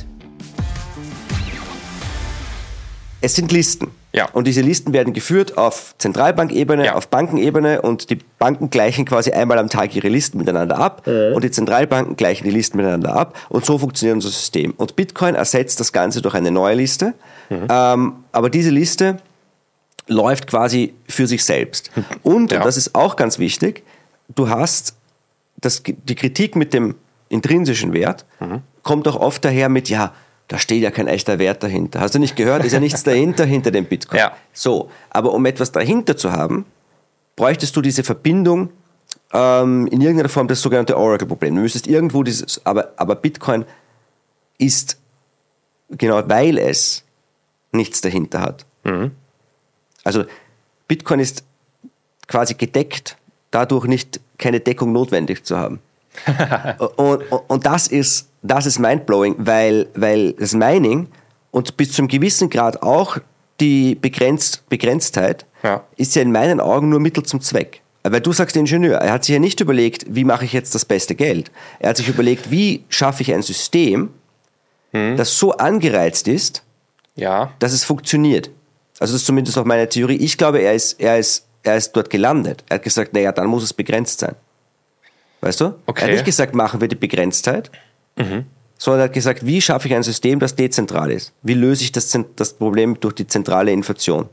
Es sind Listen. Ja. Und diese Listen werden geführt auf Zentralbankebene, ja. auf Bankenebene und die Banken gleichen quasi einmal am Tag ihre Listen miteinander ab mhm. und die Zentralbanken gleichen die Listen miteinander ab und so funktioniert unser System. Und Bitcoin ersetzt das Ganze durch eine neue Liste, mhm. ähm, aber diese Liste läuft quasi für sich selbst. Und, ja. und das ist auch ganz wichtig, du hast das, die Kritik mit dem intrinsischen Wert, mhm. kommt auch oft daher mit, ja, da steht ja kein echter Wert dahinter. Hast du nicht gehört? Ist ja nichts dahinter, hinter dem Bitcoin. Ja. So, aber um etwas dahinter zu haben, bräuchtest du diese Verbindung ähm, in irgendeiner Form, das sogenannte Oracle-Problem. Du müsstest irgendwo dieses, aber, aber Bitcoin ist, genau weil es nichts dahinter hat. Mhm. Also Bitcoin ist quasi gedeckt, dadurch nicht keine Deckung notwendig zu haben. und, und, und das ist Das ist mindblowing, weil, weil das Mining und bis zum gewissen Grad auch die Begrenzt, Begrenztheit ja. ist ja in meinen Augen nur Mittel zum Zweck. Weil du sagst Ingenieur, er hat sich ja nicht überlegt, wie mache ich jetzt das beste Geld. Er hat sich überlegt, wie schaffe ich ein System, hm. das so angereizt ist, ja. dass es funktioniert. Also das ist zumindest auch meine Theorie. Ich glaube, er ist, er ist, er ist dort gelandet. Er hat gesagt, naja, dann muss es begrenzt sein. Weißt du? Okay. Er hat nicht gesagt, machen wir die Begrenztheit, Mhm. sondern er hat gesagt, wie schaffe ich ein System, das dezentral ist? Wie löse ich das, das Problem durch die zentrale Inflation?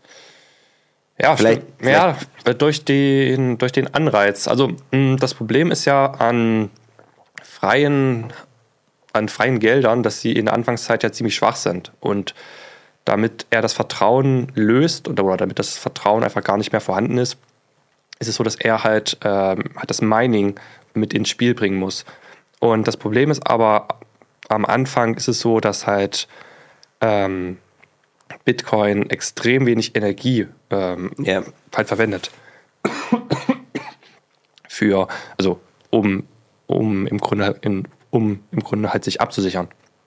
Ja, vielleicht, vielleicht ja durch, den, durch den Anreiz. Also das Problem ist ja an freien, an freien Geldern, dass sie in der Anfangszeit ja ziemlich schwach sind. Und damit er das Vertrauen löst oder, oder damit das Vertrauen einfach gar nicht mehr vorhanden ist, ist es so, dass er halt, ähm, halt das Mining mit ins Spiel bringen muss. Und das Problem ist aber, am Anfang ist es so, dass halt ähm, Bitcoin extrem wenig Energie ähm, Ja. halt verwendet. Für, also um, um im Grunde in, um im Grunde halt sich abzusichern.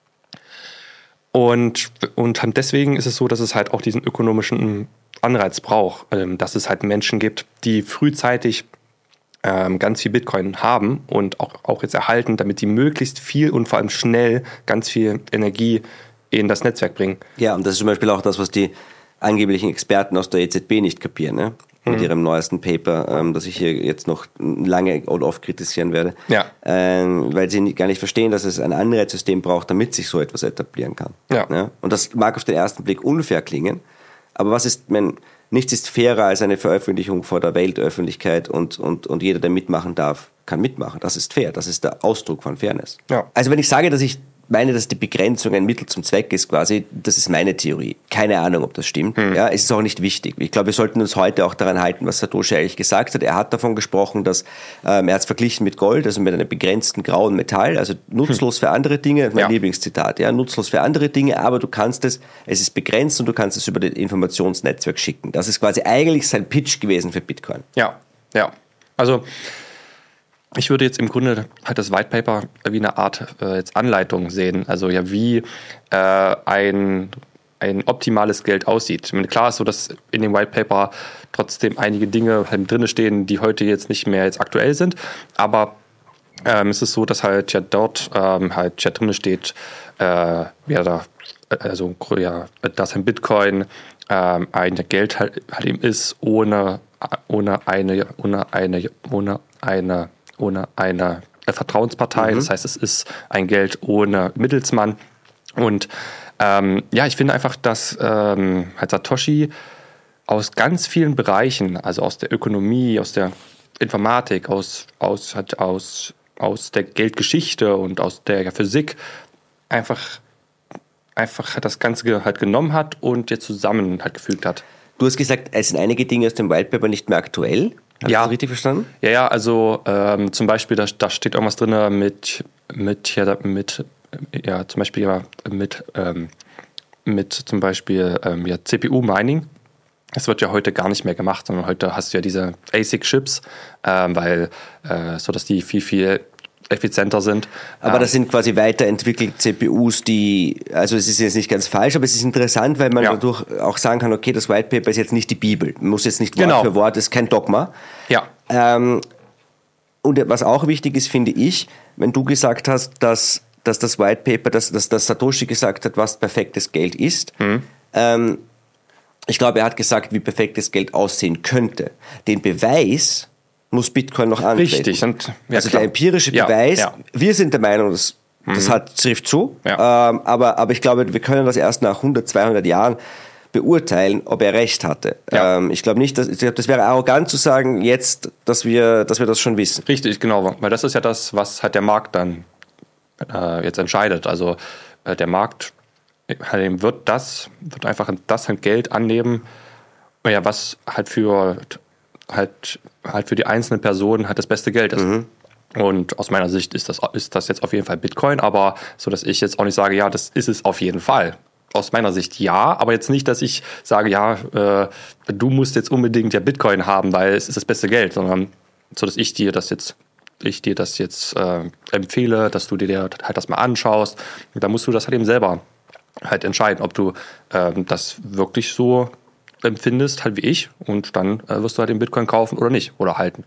Und, und deswegen ist es so, dass es halt auch diesen ökonomischen Anreiz braucht, ähm, dass es halt Menschen gibt, die frühzeitig ähm, ganz viel Bitcoin haben und auch, auch jetzt erhalten, damit die möglichst viel und vor allem schnell ganz viel Energie in das Netzwerk bringen. Ja, und das ist zum Beispiel auch das, was die angeblichen Experten aus der E Z B nicht kapieren, ne? Mit ihrem neuesten Paper, ähm, das ich hier jetzt noch lange und oft kritisieren werde, Ja. ähm, weil sie nicht, gar nicht verstehen, dass es ein Anreizsystem braucht, damit sich so etwas etablieren kann. Ja. Ne? Und das mag auf den ersten Blick unfair klingen, aber was ist, wenn nichts ist fairer als eine Veröffentlichung vor der Weltöffentlichkeit und, und, und jeder, der mitmachen darf, kann mitmachen. Das ist fair, das ist der Ausdruck von Fairness. Ja. Also wenn ich sage, dass ich meine, dass die Begrenzung ein Mittel zum Zweck ist quasi, das ist meine Theorie. Keine Ahnung, ob das stimmt. Hm. Ja, es ist auch nicht wichtig. Ich glaube, wir sollten uns heute auch daran halten, was Satoshi eigentlich gesagt hat. Er hat davon gesprochen, dass ähm, er hat es verglichen mit Gold, also mit einem begrenzten grauen Metall, also nutzlos hm. für andere Dinge. Das ist mein ja. Lieblingszitat. Ja, nutzlos für andere Dinge, aber du kannst es, es ist begrenzt und du kannst es über das Informationsnetzwerk schicken. Das ist quasi eigentlich sein Pitch gewesen für Bitcoin. Ja, ja. Also ich würde jetzt im Grunde halt das White Paper wie eine Art äh, jetzt Anleitung sehen. Also ja, wie äh, ein, ein optimales Geld aussieht. Ich meine, klar ist so, dass in dem White Paper trotzdem einige Dinge halt drin stehen, die heute jetzt nicht mehr jetzt aktuell sind. Aber ähm, es ist so, dass halt ja dort ähm, halt ja drin steht, äh, ja, da, also ja, dass ein Bitcoin ähm, ein Geld halt, halt eben ist, ohne, ohne eine, ohne eine, ohne eine ohne eine Vertrauenspartei. Mhm. Das heißt, es ist ein Geld ohne Mittelsmann. Und ähm, ja, ich finde einfach, dass ähm, halt Satoshi aus ganz vielen Bereichen, also aus der Ökonomie, aus der Informatik, aus, aus, halt aus, aus der Geldgeschichte und aus der Physik einfach, einfach das Ganze halt genommen hat und jetzt zusammen halt gefügt hat. Du hast gesagt, es sind einige Dinge aus dem White Paper nicht mehr aktuell. Habe ja. ich das richtig verstanden? Ja, ja, also ähm, zum Beispiel, da, da steht irgendwas drin mit, mit, ja, mit, ja, zum Beispiel ja, mit, ähm, mit zum Beispiel ähm, ja, C P U-Mining. Das wird ja heute gar nicht mehr gemacht, sondern heute hast du ja diese A S I C-Chips, ähm, weil, äh, so dass die viel, viel effizienter sind. Aber das sind quasi weiterentwickelte C P Us, die, also es ist jetzt nicht ganz falsch, aber es ist interessant, weil man ja. dadurch auch sagen kann, okay, das White Paper ist jetzt nicht die Bibel, man muss jetzt nicht Wort genau. für Wort, es ist kein Dogma. Ja. Ähm, und was auch wichtig ist, finde ich, wenn du gesagt hast, dass, dass das White Paper, dass, dass, dass Satoshi gesagt hat, was perfektes Geld ist, mhm. ähm, ich glaube, er hat gesagt, wie perfektes Geld aussehen könnte. Den Beweis muss Bitcoin noch antreten. Richtig. Und, ja, also klar. der empirische Beweis, ja, ja. wir sind der Meinung, das, das mhm. hat, trifft zu, ja. ähm, aber, aber ich glaube, wir können das erst nach hundert, zweihundert Jahren beurteilen, ob er recht hatte. Ja. Ähm, ich glaube nicht, dass, ich glaube, das wäre arrogant zu sagen, jetzt, dass wir, dass wir das schon wissen. Richtig, genau, weil das ist ja das, was halt der Markt dann äh, jetzt entscheidet. Also äh, der Markt halt wird das, wird einfach das halt Geld annehmen, ja, was halt für halt, halt für die einzelne Person halt das beste Geld ist. Mhm. Und aus meiner Sicht ist das, ist das jetzt auf jeden Fall Bitcoin, aber so, dass ich jetzt auch nicht sage, ja, das ist es auf jeden Fall. Aus meiner Sicht ja, aber jetzt nicht, dass ich sage, ja, äh, du musst jetzt unbedingt ja Bitcoin haben, weil es ist das beste Geld, sondern so, dass ich dir das jetzt, ich dir das jetzt äh, empfehle, dass du dir halt das mal anschaust. Und da musst du das halt eben selber halt entscheiden, ob du äh, das wirklich so empfindest, halt wie ich, und dann äh, wirst du halt den Bitcoin kaufen oder nicht, oder halten.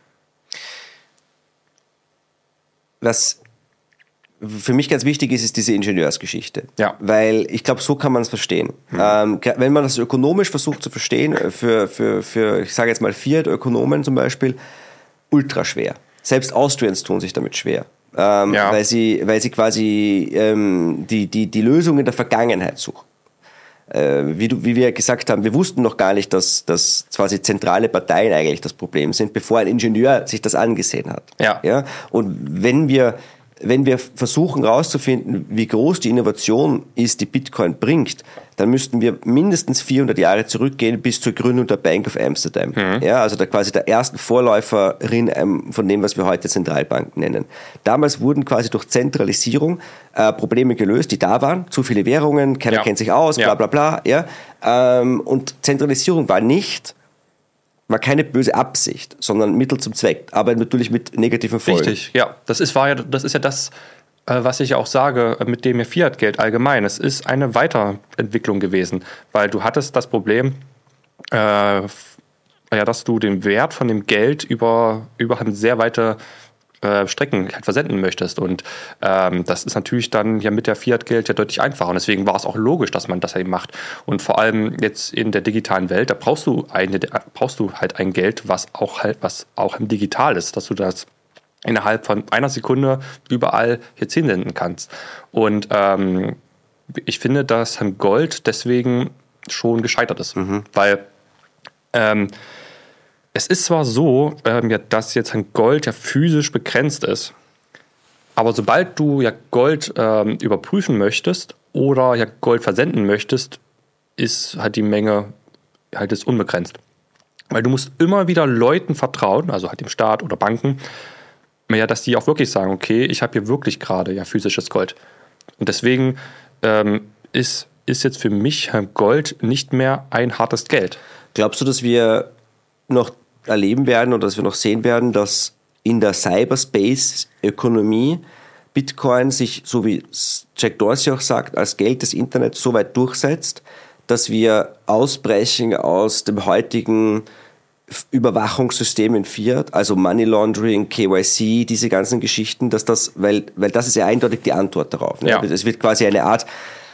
Was für mich ganz wichtig ist, ist diese Ingenieursgeschichte. Ja. Weil ich glaube, so kann man es verstehen. Mhm. Ähm, wenn man das ökonomisch versucht zu verstehen, für, für, für ich sage jetzt mal Fiat-Ökonomen zum Beispiel, ultra schwer. Selbst Austrians tun sich damit schwer. Ähm, ja. weil, sie, weil sie quasi ähm, die, die, die Lösung in der Vergangenheit suchen. Wie, du, wie wir gesagt haben, wir wussten noch gar nicht, dass, dass quasi zentrale Parteien eigentlich das Problem sind, bevor ein Ingenieur sich das angesehen hat. Ja. Ja? Und wenn wir wenn wir versuchen herauszufinden, wie groß die Innovation ist, die Bitcoin bringt, dann müssten wir mindestens vierhundert Jahre zurückgehen bis zur Gründung der Bank of Amsterdam. Mhm. Ja, also der, quasi der ersten Vorläuferin ähm, von dem, was wir heute Zentralbanken nennen. Damals wurden quasi durch Zentralisierung äh, Probleme gelöst, die da waren. Zu viele Währungen, keiner ja. kennt sich aus, bla bla bla. Ja. Ähm, und Zentralisierung war nicht... war keine böse Absicht, sondern Mittel zum Zweck, aber natürlich mit negativen Folgen. Richtig, ja. Das ist, war ja, das ist ja das, äh, was ich auch sage, mit dem Fiat-Geld allgemein. Es ist eine Weiterentwicklung gewesen, weil du hattest das Problem, äh, ja, dass du den Wert von dem Geld über, über eine sehr weite äh, Strecken halt versenden möchtest. Und ähm, das ist natürlich dann ja mit der Fiat-Geld ja deutlich einfacher. Und deswegen war es auch logisch, dass man das eben macht. Und vor allem jetzt in der digitalen Welt, da brauchst du eine, brauchst du halt ein Geld, was auch halt, was auch digital ist, dass du das innerhalb von einer Sekunde überall jetzt hinsenden kannst. Und ähm, ich finde, dass Gold deswegen schon gescheitert ist. Mhm. Weil ähm, es ist zwar so, ähm, ja, dass jetzt ein Gold ja physisch begrenzt ist, aber sobald du ja Gold ähm, überprüfen möchtest oder ja Gold versenden möchtest, ist halt die Menge halt jetzt unbegrenzt. Weil du musst immer wieder Leuten vertrauen, also halt dem Staat oder Banken, ja, dass die auch wirklich sagen, okay, ich habe hier wirklich gerade ja physisches Gold. Und deswegen ähm, ist, ist jetzt für mich Gold nicht mehr ein hartes Geld. Glaubst du, dass wir noch erleben werden oder dass wir noch sehen werden, dass in der Cyberspace-Ökonomie Bitcoin sich, so wie Jack Dorsey auch sagt, als Geld des Internets so weit durchsetzt, dass wir ausbrechen aus dem heutigen Überwachungssystem in Fiat, also Money Laundering, K Y C, diese ganzen Geschichten, dass das, weil, weil das ist ja eindeutig die Antwort darauf. Ne? Ja. Es wird quasi eine Art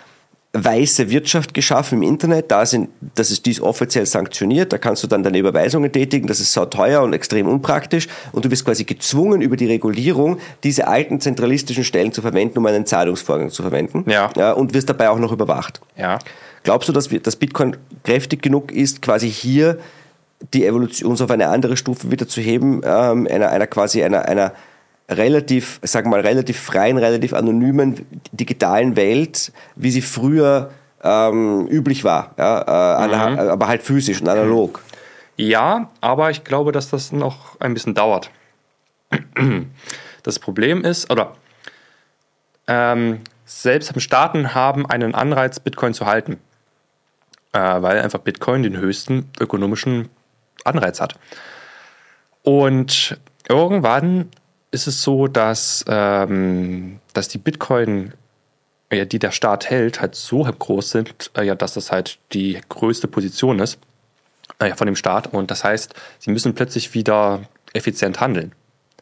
weiße Wirtschaft geschaffen im Internet, da sind, das ist dies offiziell sanktioniert, da kannst du dann deine Überweisungen tätigen, das ist sauteuer und extrem unpraktisch und du wirst quasi gezwungen über die Regulierung, diese alten zentralistischen Stellen zu verwenden, um einen Zahlungsvorgang zu verwenden, ja. Ja, und wirst dabei auch noch überwacht. Ja. Glaubst du, dass, wir, dass Bitcoin kräftig genug ist, quasi hier die Evolution auf eine andere Stufe wieder zu heben, ähm, einer, einer quasi einer, einer relativ, sagen wir mal, relativ freien, relativ anonymen digitalen Welt, wie sie früher ähm, üblich war, ja, äh, mhm. aber halt physisch und analog. Ja, aber ich glaube, dass das noch ein bisschen dauert. Das Problem ist, oder ähm, selbst Staaten haben einen Anreiz, Bitcoin zu halten, äh, weil einfach Bitcoin den höchsten ökonomischen Anreiz hat. Und irgendwann ist es so, dass, ähm, dass die Bitcoin, ja, die der Staat hält, halt so groß sind, äh, ja, dass das halt die größte Position ist äh, von dem Staat. Und das heißt, sie müssen plötzlich wieder effizient handeln.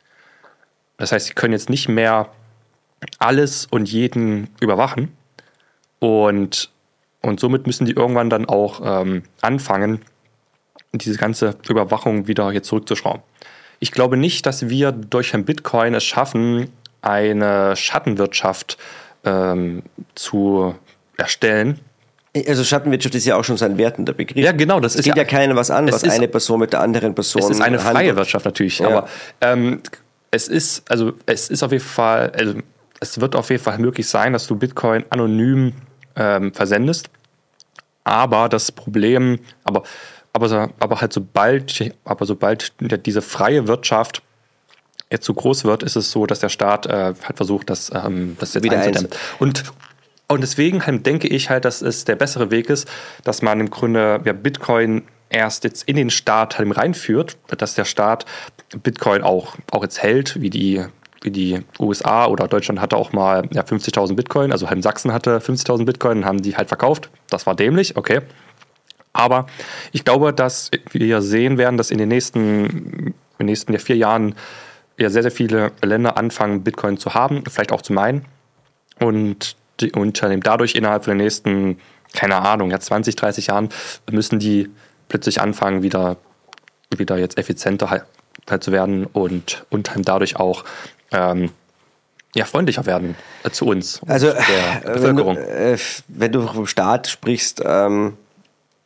Das heißt, sie können jetzt nicht mehr alles und jeden überwachen. Und, und somit müssen die irgendwann dann auch ähm, anfangen, diese ganze Überwachung wieder hier zurückzuschrauben. Ich glaube nicht, dass wir durch ein Bitcoin es schaffen, eine Schattenwirtschaft ähm, zu erstellen. Also Schattenwirtschaft ist ja auch schon sein wertender Begriff. Ja, genau. Das es ist geht ja, ja keinem was an, was ist, eine Person mit der anderen Person handelt. Es ist eine freie handelt. Wirtschaft natürlich, ja. aber ähm, es ist, also es ist auf jeden Fall, also es wird auf jeden Fall möglich sein, dass du Bitcoin anonym ähm, versendest. Aber das Problem, aber Aber, aber halt sobald, aber sobald diese freie Wirtschaft jetzt so groß wird, ist es so, dass der Staat äh, halt versucht, das, ähm, das jetzt wieder einzudämmen. Und, und deswegen halt denke ich halt, dass es der bessere Weg ist, dass man im Grunde ja, Bitcoin erst jetzt in den Staat halt reinführt, dass der Staat Bitcoin auch, auch jetzt hält, wie die, wie die U S A oder Deutschland hatte auch mal ja, fünfzigtausend Bitcoin, also halt Sachsen hatte fünfzigtausend Bitcoin und haben die halt verkauft. Das war dämlich, okay. Aber ich glaube, dass wir sehen werden, dass in den nächsten, in den nächsten vier Jahren ja sehr, sehr viele Länder anfangen, Bitcoin zu haben, vielleicht auch zu meinen. Und, die, und dadurch innerhalb von den nächsten, keine Ahnung, ja zwanzig, dreißig Jahren müssen die plötzlich anfangen, wieder, wieder jetzt effizienter halt, halt zu werden und, und dadurch auch ähm, ja, freundlicher werden äh, zu uns, also, der Bevölkerung. Wenn du, äh, wenn du vom Staat sprichst, ähm,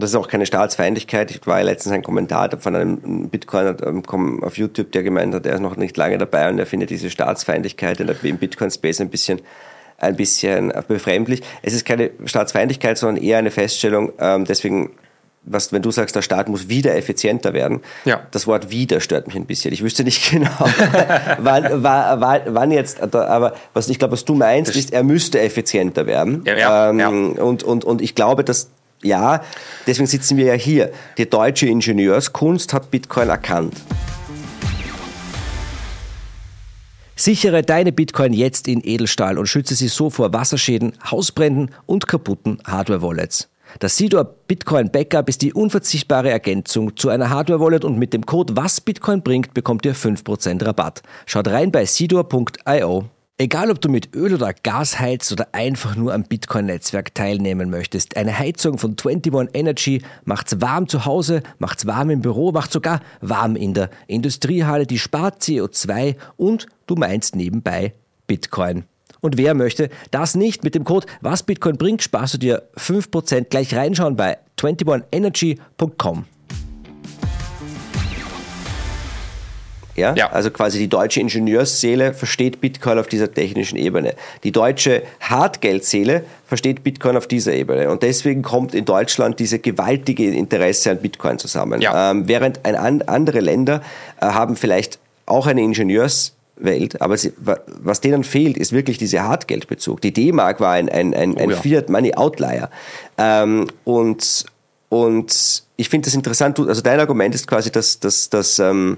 das ist auch keine Staatsfeindlichkeit. Ich war ja letztens ein Kommentar von einem Bitcoiner auf YouTube, der gemeint hat, er ist noch nicht lange dabei und er findet diese Staatsfeindlichkeit in der Bitcoin-Space ein bisschen, ein bisschen befremdlich. Es ist keine Staatsfeindlichkeit, sondern eher eine Feststellung, ähm, deswegen, was, wenn du sagst, der Staat muss wieder effizienter werden, ja. Das Wort wieder stört mich ein bisschen. Ich wüsste nicht genau, wann, wann, wann jetzt, aber was ich glaube, was du meinst, ist, er müsste effizienter werden. Ja, ja, ähm, ja. Und, und, und ich glaube, dass, ja, deswegen sitzen wir ja hier. Die deutsche Ingenieurskunst hat Bitcoin erkannt. Sichere deine Bitcoin jetzt in Edelstahl und schütze sie so vor Wasserschäden, Hausbränden und kaputten Hardware-Wallets. Das Sidor Bitcoin Backup ist die unverzichtbare Ergänzung zu einer Hardware-Wallet und mit dem Code Was Bitcoin bringt, bekommt ihr fünf Prozent Rabatt. Schaut rein bei sidor punkt io. Egal ob du mit Öl oder Gas heizt oder einfach nur am Bitcoin-Netzwerk teilnehmen möchtest, eine Heizung von einundzwanzig Energy macht's warm zu Hause, macht's warm im Büro, macht sogar warm in der Industriehalle, die spart C O zwei und du meinst nebenbei Bitcoin. Und wer möchte das nicht? Mit dem Code Was Bitcoin bringt, sparst du dir fünf Prozent. Gleich reinschauen bei einundzwanzig energy punkt com. Ja? ja, also quasi die deutsche Ingenieursseele versteht Bitcoin auf dieser technischen Ebene. Die deutsche Hartgeldseele versteht Bitcoin auf dieser Ebene. Und deswegen kommt in Deutschland diese gewaltige Interesse an Bitcoin zusammen. Ja. Ähm, während ein, andere Länder äh, haben vielleicht auch eine Ingenieurs Welt, aber sie, was denen fehlt, ist wirklich dieser Hartgeldbezug. Die D-Mark war ein, ein, ein, ein oh ja. Fiat-Money-Outlier. Ähm, und, und ich finde das interessant, also dein Argument ist quasi, dass, dass, dass ähm,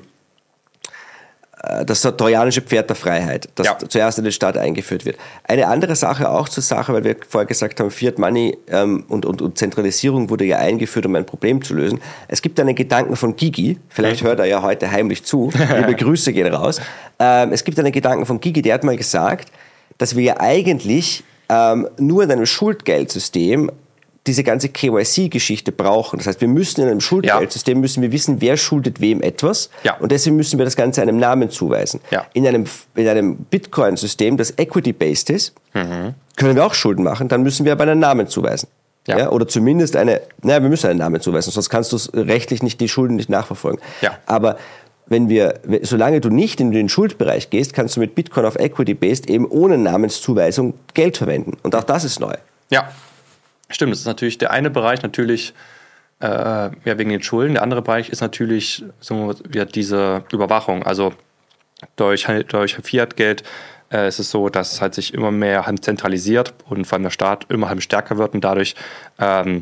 das trojanische Pferd der Freiheit, das ja. zuerst in den Staat eingeführt wird. Eine andere Sache auch zur Sache, weil wir vorher gesagt haben, Fiat Money ähm, und, und, und Zentralisierung wurde ja eingeführt, um ein Problem zu lösen. Es gibt einen Gedanken von Gigi, vielleicht hört er ja heute heimlich zu, liebe Grüße gehen raus. Ähm, es gibt einen Gedanken von Gigi, der hat mal gesagt, dass wir ja eigentlich ähm, nur in einem Schuldgeldsystem diese ganze K Y C-Geschichte brauchen. Das heißt, wir müssen in einem Schuldgeldsystem müssen wir wissen, wer schuldet wem etwas. Ja. Und deswegen müssen wir das Ganze einem Namen zuweisen. Ja. In einem, in einem Bitcoin-System, das equity-based ist, mhm. können wir auch Schulden machen, dann müssen wir aber einen Namen zuweisen. Ja. Ja, oder zumindest eine, naja, wir müssen einen Namen zuweisen, sonst kannst du rechtlich nicht die Schulden nicht nachverfolgen. Ja. Aber wenn wir, solange du nicht in den Schuldbereich gehst, kannst du mit Bitcoin auf equity-based eben ohne Namenszuweisung Geld verwenden. Und auch das ist neu. Ja. Stimmt, das ist natürlich der eine Bereich, natürlich äh, ja, wegen den Schulden. Der andere Bereich ist natürlich so, ja, diese Überwachung. Also durch, durch Fiat-Geld äh, ist es so, dass es halt sich immer mehr halt zentralisiert und vor allem der Staat immer halt stärker wird und dadurch ähm,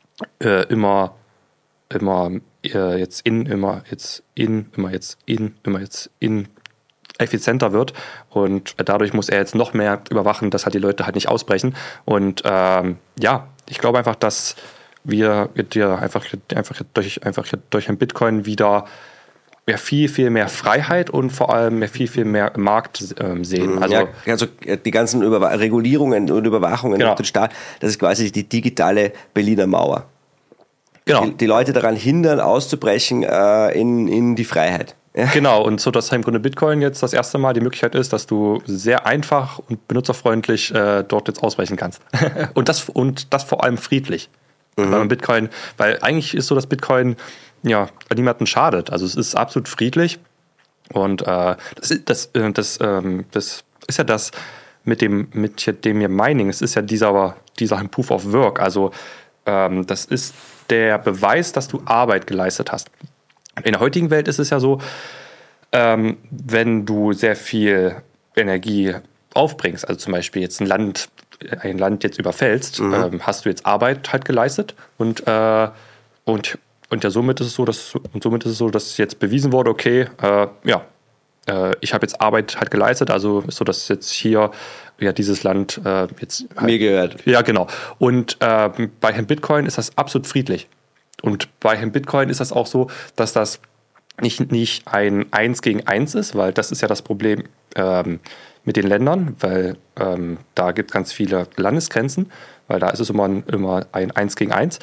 äh, immer, immer äh, jetzt in, immer jetzt in, immer jetzt in, immer jetzt in effizienter wird und dadurch muss er jetzt noch mehr überwachen, dass halt die Leute halt nicht ausbrechen und ähm, ja, ich glaube einfach, dass wir dir einfach, einfach, durch, einfach durch ein Bitcoin wieder mehr, viel, viel mehr Freiheit und vor allem mehr, viel, viel mehr Markt ähm, sehen. Also, ja, also die ganzen Überwa- Regulierungen und Überwachungen genau. durch den Staat, das ist quasi die digitale Berliner Mauer. Genau. Die, die Leute daran hindern, auszubrechen äh, in, in die Freiheit. Ja. Genau, und so, dass im Grunde Bitcoin jetzt das erste Mal die Möglichkeit ist, dass du sehr einfach und benutzerfreundlich äh, dort jetzt ausbrechen kannst. und, das, und das vor allem friedlich. Mhm. Weil Bitcoin, weil eigentlich ist so, dass Bitcoin ja niemanden schadet. Also es ist absolut friedlich. Und äh, das, ist, das, äh, das, ähm, das ist ja das mit dem, mit dem hier Mining, es ist ja dieser, dieser Proof of Work. Also ähm, das ist der Beweis, dass du Arbeit geleistet hast. In der heutigen Welt ist es ja so, ähm, wenn du sehr viel Energie aufbringst, also zum Beispiel jetzt ein Land, ein Land jetzt überfällst, mhm. ähm, hast du jetzt Arbeit halt geleistet und, äh, und, und ja, somit ist es so, dass und somit ist es so, dass jetzt bewiesen wurde, okay, äh, ja, äh, ich habe jetzt Arbeit halt geleistet, also ist so, dass jetzt hier ja dieses Land äh, jetzt halt, mir gehört. Ja, genau. Und äh, bei Herrn Bitcoin ist das absolut friedlich. Und bei Herrn Bitcoin ist das auch so, dass das nicht, nicht ein Eins gegen Eins ist, weil das ist ja das Problem ähm, mit den Ländern, weil ähm, da gibt es ganz viele Landesgrenzen, weil da ist es immer, immer ein Eins gegen Eins.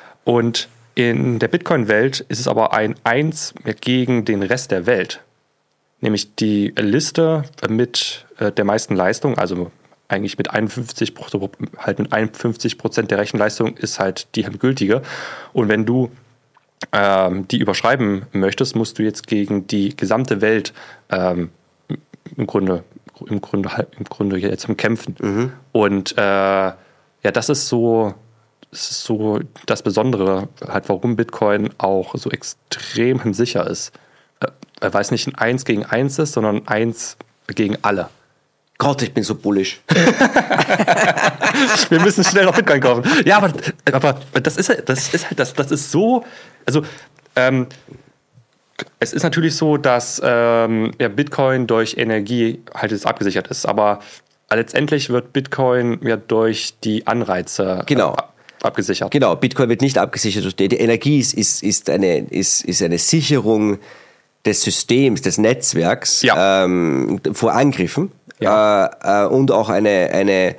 Und in der Bitcoin-Welt ist es aber ein Eins gegen den Rest der Welt. Nämlich die Liste mit äh, der meisten Leistung, also eigentlich mit einundfünfzig, halt mit einundfünfzig Prozent der Rechenleistung ist halt die gültige. Und wenn du ähm, die überschreiben möchtest, musst du jetzt gegen die gesamte Welt ähm, im Grunde im Grunde im Grunde jetzt am Kämpfen. Mhm. Und äh, ja, das ist so das ist so das Besondere, halt, warum Bitcoin auch so extrem sicher ist. Äh, weil es nicht ein Eins gegen Eins ist, sondern Eins gegen alle. Gott, ich bin so bullisch. Wir müssen schnell noch Bitcoin kaufen. Ja, aber, aber das ist halt, das ist halt, das, das ist so, also ähm, es ist natürlich so, dass ähm, ja, Bitcoin durch Energie halt jetzt abgesichert ist, aber letztendlich wird Bitcoin ja durch die Anreize genau. ab, abgesichert. Genau, Bitcoin wird nicht abgesichert. Die Energie ist, ist, ist, eine, ist, ist eine Sicherung des Systems, des Netzwerks ja. ähm, vor Angriffen. Ja. Äh, äh, und auch eine, eine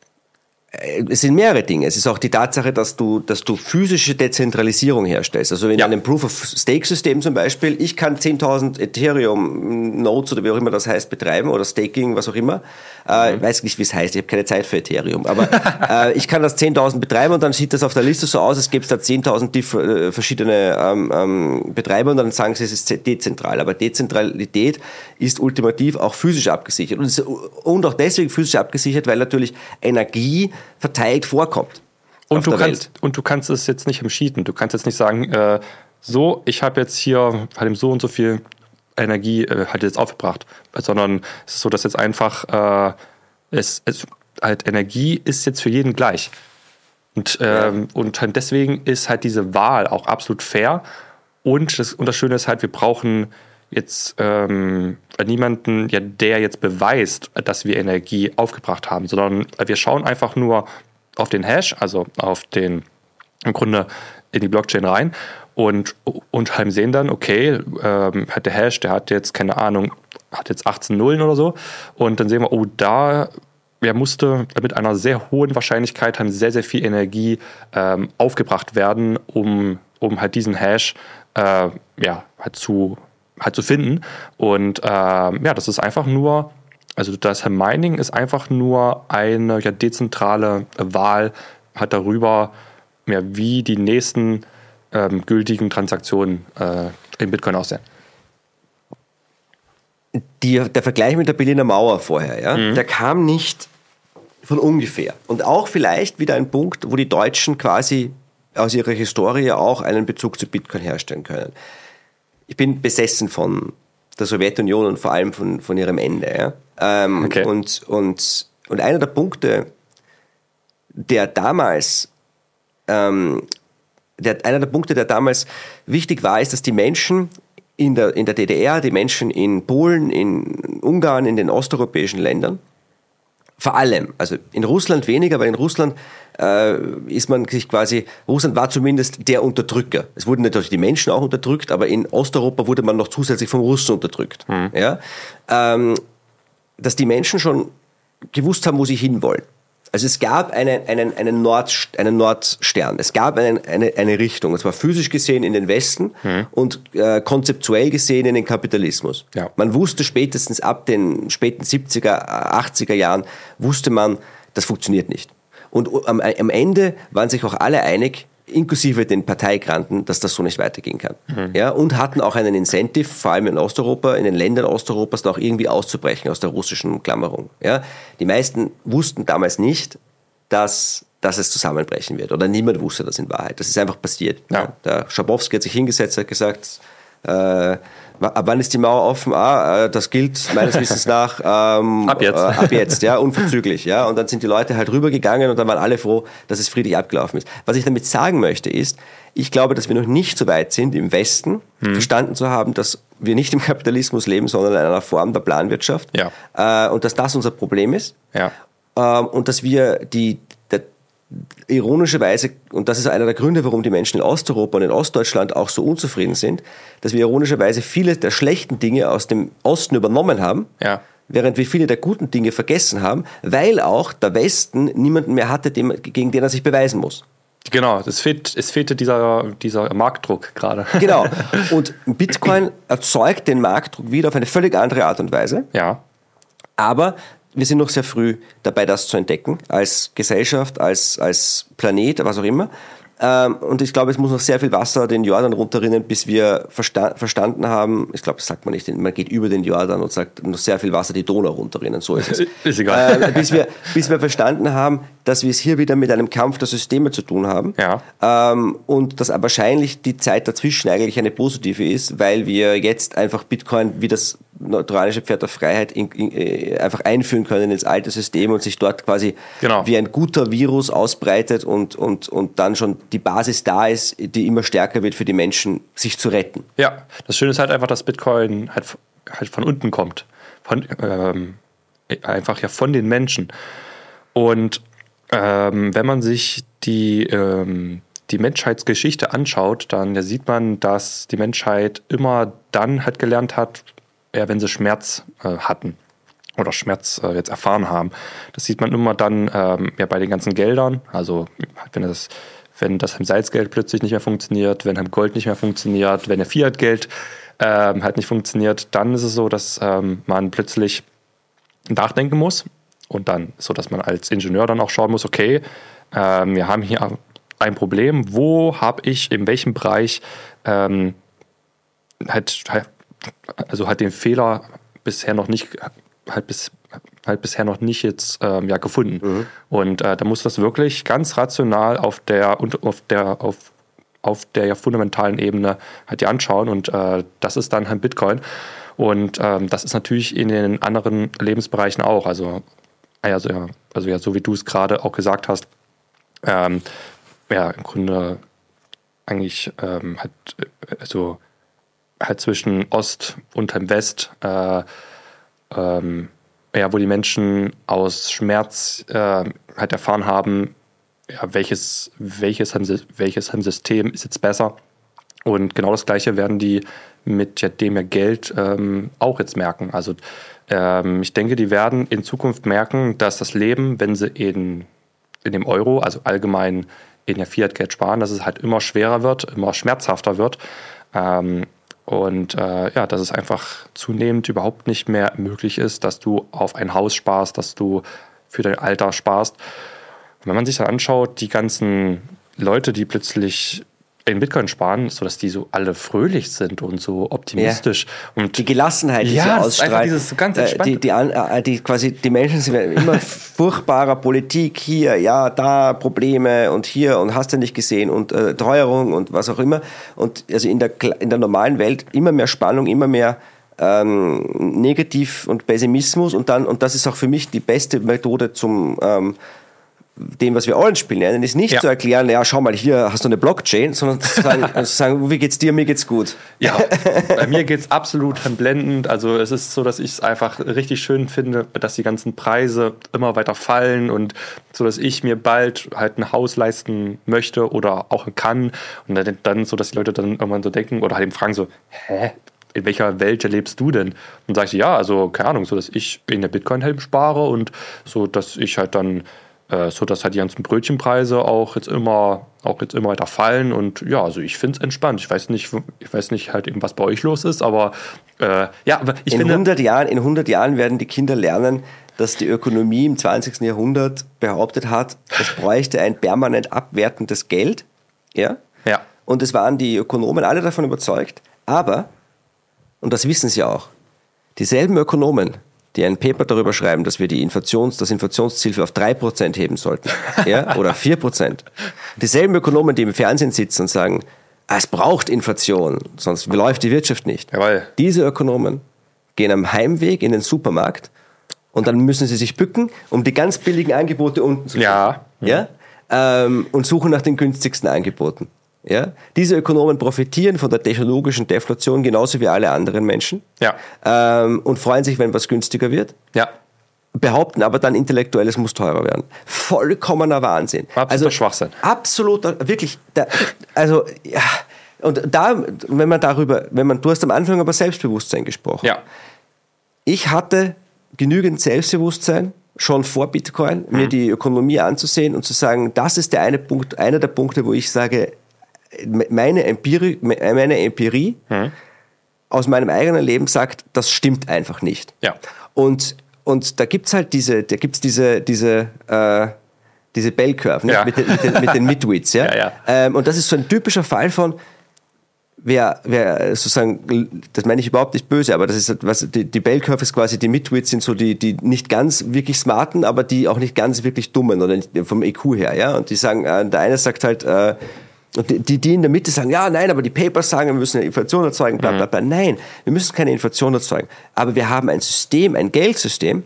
es sind mehrere Dinge. Es ist auch die Tatsache, dass du, dass du physische Dezentralisierung herstellst. Also in ja. einem Proof-of-Stake-System zum Beispiel, ich kann zehntausend Ethereum-Nodes oder wie auch immer das heißt betreiben oder Staking, was auch immer. Äh, ich weiß nicht, wie es heißt, ich habe keine Zeit für Ethereum. Aber äh, ich kann das zehntausend betreiben und dann sieht das auf der Liste so aus, es gibt da zehntausend äh, verschiedene ähm, ähm, Betreiber und dann sagen sie, es ist dezentral. Aber Dezentralität ist ultimativ auch physisch abgesichert. Und, es, und auch deswegen physisch abgesichert, weil natürlich Energie verteilt vorkommt. Und du, kannst, und du kannst es jetzt nicht im Cheaten. Du kannst jetzt nicht sagen, äh, so, ich habe jetzt hier halt so und so viel Energie äh, halt jetzt aufgebracht. Sondern es ist so, dass jetzt einfach äh, es, es halt Energie ist jetzt für jeden gleich. Und, ähm, ja. und deswegen ist halt diese Wahl auch absolut fair. Und das, und das Schöne ist halt, wir brauchen jetzt ähm, niemanden, ja, der jetzt beweist, dass wir Energie aufgebracht haben, sondern wir schauen einfach nur auf den Hash, also auf den, im Grunde in die Blockchain rein und, und halt sehen dann, okay, ähm, hat der Hash, der hat jetzt, keine Ahnung, hat jetzt achtzehn Nullen oder so und dann sehen wir, oh, da er musste mit einer sehr hohen Wahrscheinlichkeit dann sehr, sehr viel Energie ähm, aufgebracht werden, um, um halt diesen Hash äh, ja, halt zu halt zu finden. Und äh, ja, das ist einfach nur, also das Mining ist einfach nur eine ja, dezentrale Wahl halt darüber, ja, wie die nächsten ähm, gültigen Transaktionen äh, in Bitcoin aussehen. Die, der Vergleich mit der Berliner Mauer vorher, ja, mhm. der kam nicht von ungefähr. Und auch vielleicht wieder ein Punkt, wo die Deutschen quasi aus ihrer Historie auch einen Bezug zu Bitcoin herstellen können. Ich bin besessen von der Sowjetunion und vor allem von, von ihrem Ende. Ja? Ähm, okay. und, und, und einer der Punkte, der damals, ähm, der, einer der Punkte, der damals wichtig war, ist, dass die Menschen in der, in der D D R, die Menschen in Polen, in Ungarn, in den osteuropäischen Ländern, vor allem, also in Russland weniger, weil in Russland äh, ist man sich quasi, Russland war zumindest der Unterdrücker. Es wurden natürlich die Menschen auch unterdrückt, aber in Osteuropa wurde man noch zusätzlich vom Russen unterdrückt. Mhm. Ja? Ähm, dass die Menschen schon gewusst haben, wo sie hinwollen. Also es gab einen, einen, einen, Nord, einen Nordstern, es gab einen, eine, eine Richtung, und zwar physisch gesehen in den Westen mhm. und äh, konzeptuell gesehen in den Kapitalismus. Ja. Man wusste spätestens ab den späten siebziger, achtziger Jahren, wusste man, das funktioniert nicht. Und am, am Ende waren sich auch alle einig, inklusive den Parteigranten, dass das so nicht weitergehen kann. Mhm. Ja, und hatten auch einen Incentive, vor allem in Osteuropa, in den Ländern Osteuropas, da auch irgendwie auszubrechen aus der russischen Umklammerung. Ja, die meisten wussten damals nicht, dass, dass es zusammenbrechen wird. Oder niemand wusste das in Wahrheit. Das ist einfach passiert. Ja. Ja, der Schabowski hat sich hingesetzt, hat gesagt, äh, ab wann ist die Mauer offen? Ah, das gilt meines Wissens nach ähm, ab jetzt, äh, ab jetzt, ja, unverzüglich, ja. Und dann sind die Leute halt rübergegangen und dann waren alle froh, dass es friedlich abgelaufen ist. Was ich damit sagen möchte ist, ich glaube, dass wir noch nicht so weit sind, im Westen hm. verstanden zu haben, dass wir nicht im Kapitalismus leben, sondern in einer Form der Planwirtschaft. Ja. Äh, und dass das unser Problem ist. Ja. Ähm, und dass wir die ironischerweise, und das ist einer der Gründe, warum die Menschen in Osteuropa und in Ostdeutschland auch so unzufrieden sind, dass wir ironischerweise viele der schlechten Dinge aus dem Osten übernommen haben, ja. während wir viele der guten Dinge vergessen haben, weil auch der Westen niemanden mehr hatte, dem, gegen den er sich beweisen muss. Genau, es, fehlt, es fehlte dieser, dieser Marktdruck gerade. Genau, und Bitcoin erzeugt den Marktdruck wieder auf eine völlig andere Art und Weise. Ja. Aber wir sind noch sehr früh dabei, das zu entdecken, als Gesellschaft, als, als Planet, was auch immer. Ähm, und ich glaube, es muss noch sehr viel Wasser den Jordan runterrinnen, bis wir versta- verstanden haben, ich glaube, das sagt man nicht, man geht über den Jordan und sagt, noch sehr viel Wasser die Donau runterrinnen, so ist es. Ist egal. Äh, bis, wir, bis wir verstanden haben, dass wir es hier wieder mit einem Kampf der Systeme zu tun haben. Ja. Ähm, und dass wahrscheinlich die Zeit dazwischen eigentlich eine positive ist, weil wir jetzt einfach Bitcoin wie das trojanische Pferd der Freiheit in, in, äh, einfach einführen können ins alte System und sich dort quasi genau. wie ein guter Virus ausbreitet und, und, und dann schon die Basis da ist, die immer stärker wird für die Menschen, sich zu retten. Ja, das Schöne ist halt einfach, dass Bitcoin halt, halt von unten kommt. Von, ähm, einfach ja von den Menschen. Und ähm, wenn man sich die, ähm, die Menschheitsgeschichte anschaut, dann ja, sieht man, dass die Menschheit immer dann halt gelernt hat, ja, wenn sie Schmerz äh, hatten oder Schmerz äh, jetzt erfahren haben. Das sieht man immer dann ähm, ja, bei den ganzen Geldern. Also wenn das, wenn das Salzgeld plötzlich nicht mehr funktioniert, wenn Gold nicht mehr funktioniert, wenn der Fiat-Geld ähm, halt nicht funktioniert, dann ist es so, dass ähm, man plötzlich nachdenken muss. Und dann so, dass man als Ingenieur dann auch schauen muss, okay, ähm, wir haben hier ein Problem, wo habe ich, in welchem Bereich ähm, halt, also halt den Fehler bisher noch nicht, halt, bis, halt bisher noch nicht jetzt ähm, ja, gefunden. Mhm. Und äh, da muss das wirklich ganz rational auf der, auf der, auf, auf der ja, fundamentalen Ebene halt die anschauen. Und äh, das ist dann halt Bitcoin. Und ähm, das ist natürlich in den anderen Lebensbereichen auch. Also Also ja, also ja, so wie du es gerade auch gesagt hast, ähm, ja, im Grunde eigentlich ähm, halt, also halt zwischen Ost und dem West, äh, ähm, ja, wo die Menschen aus Schmerz äh, halt erfahren haben, ja, welches, welches, welches System ist jetzt besser. Und genau das Gleiche werden die mit ja, dem ja Geld ähm, auch jetzt merken. Also ähm, ich denke, die werden in Zukunft merken, dass das Leben, wenn sie in, in dem Euro, also allgemein in der Fiat-Geld sparen, dass es halt immer schwerer wird, immer schmerzhafter wird. Ähm, und äh, ja, dass es einfach zunehmend überhaupt nicht mehr möglich ist, dass du auf ein Haus sparst, dass du für dein Alter sparst. Und wenn man sich dann anschaut, die ganzen Leute, die plötzlich in Bitcoin sparen, sodass die so alle fröhlich sind und so optimistisch. Ja. Und die Gelassenheit, die ja, sie ausstrahlen. Dieses so ganz entspannt. Die, die, die, die, quasi, die Menschen sind immer furchtbarer Politik, hier, ja, da Probleme und hier und hast du nicht gesehen und äh, Teuerung und was auch immer. Und also in der, in der normalen Welt immer mehr Spannung, immer mehr ähm, Negativ und Pessimismus und dann, und das ist auch für mich die beste Methode zum ähm, dem, was wir Eulenspiel nennen, ist nicht ja. zu erklären, ja, schau mal, hier hast du eine Blockchain, sondern zu sagen, also zu sagen wie geht's dir, mir geht's gut. Ja, bei mir geht's absolut blendend. Also es ist so, dass ich es einfach richtig schön finde, dass die ganzen Preise immer weiter fallen und so, dass ich mir bald halt ein Haus leisten möchte oder auch kann. Und dann, dann so, dass die Leute dann irgendwann so denken oder halt eben fragen so, hä? In welcher Welt lebst du denn? Und sage ich, ja, also keine Ahnung, so, dass ich in der Bitcoin-Helm spare und so, dass ich halt dann so dass halt die ganzen Brötchenpreise auch jetzt immer auch jetzt immer weiter fallen und ja, also ich finde es entspannt. Ich weiß nicht, ich weiß nicht halt eben, was bei euch los ist, aber äh, ja, aber ich in finde hundert Jahren, in hundert Jahren werden die Kinder lernen, dass die Ökonomie im zwanzigsten Jahrhundert behauptet hat, es bräuchte ein permanent abwertendes Geld, ja? Ja. Und es waren die Ökonomen alle davon überzeugt, aber und das wissen sie auch, dieselben Ökonomen, die ein Paper darüber schreiben, dass wir die Inflations, das Inflationsziel auf drei Prozent heben sollten, ja, oder vier Prozent. Dieselben Ökonomen, die im Fernsehen sitzen und sagen, es braucht Inflation, sonst läuft die Wirtschaft nicht. Jawohl. Diese Ökonomen gehen am Heimweg in den Supermarkt und dann müssen sie sich bücken, um die ganz billigen Angebote unten zu finden. Ja. Ja? Ähm, und suchen nach den günstigsten Angeboten. Ja? Diese Ökonomen profitieren von der technologischen Deflation genauso wie alle anderen Menschen ja. ähm, und freuen sich, wenn was günstiger wird. Ja. Behaupten aber dann, Intellektuelles muss teurer werden. Vollkommener Wahnsinn. Absoluter also, Schwachsinn. Absoluter, wirklich. Da, also, ja. Und da, wenn man darüber, wenn man, du hast am Anfang über Selbstbewusstsein gesprochen. Ja. Ich hatte genügend Selbstbewusstsein, schon vor Bitcoin, mhm. mir die Ökonomie anzusehen und zu sagen, das ist der eine Punkt, einer der Punkte, wo ich sage, meine Empirie, meine Empirie mhm. aus meinem eigenen Leben sagt, das stimmt einfach nicht. Ja. Und, und da gibt es halt diese, da gibt's diese, diese, äh, diese Bell Curve, ne? Ja. mit, den, mit, den, mit den Midwits. Ja? Ja, ja. Ähm, und das ist so ein typischer Fall von, wer, wer sozusagen, das meine ich überhaupt nicht böse, aber das ist was, die, die Bell Curve ist quasi, die Midwits sind so die, die nicht ganz wirklich smarten, aber die auch nicht ganz wirklich dummen oder nicht, vom E Q her, ja. Und die sagen, äh, der eine sagt halt, äh, und die, die in der Mitte sagen, ja, nein, aber die Papers sagen, wir müssen eine Inflation erzeugen, bla, bla, bla. Mhm. Nein, wir müssen keine Inflation erzeugen. Aber wir haben ein System, ein Geldsystem,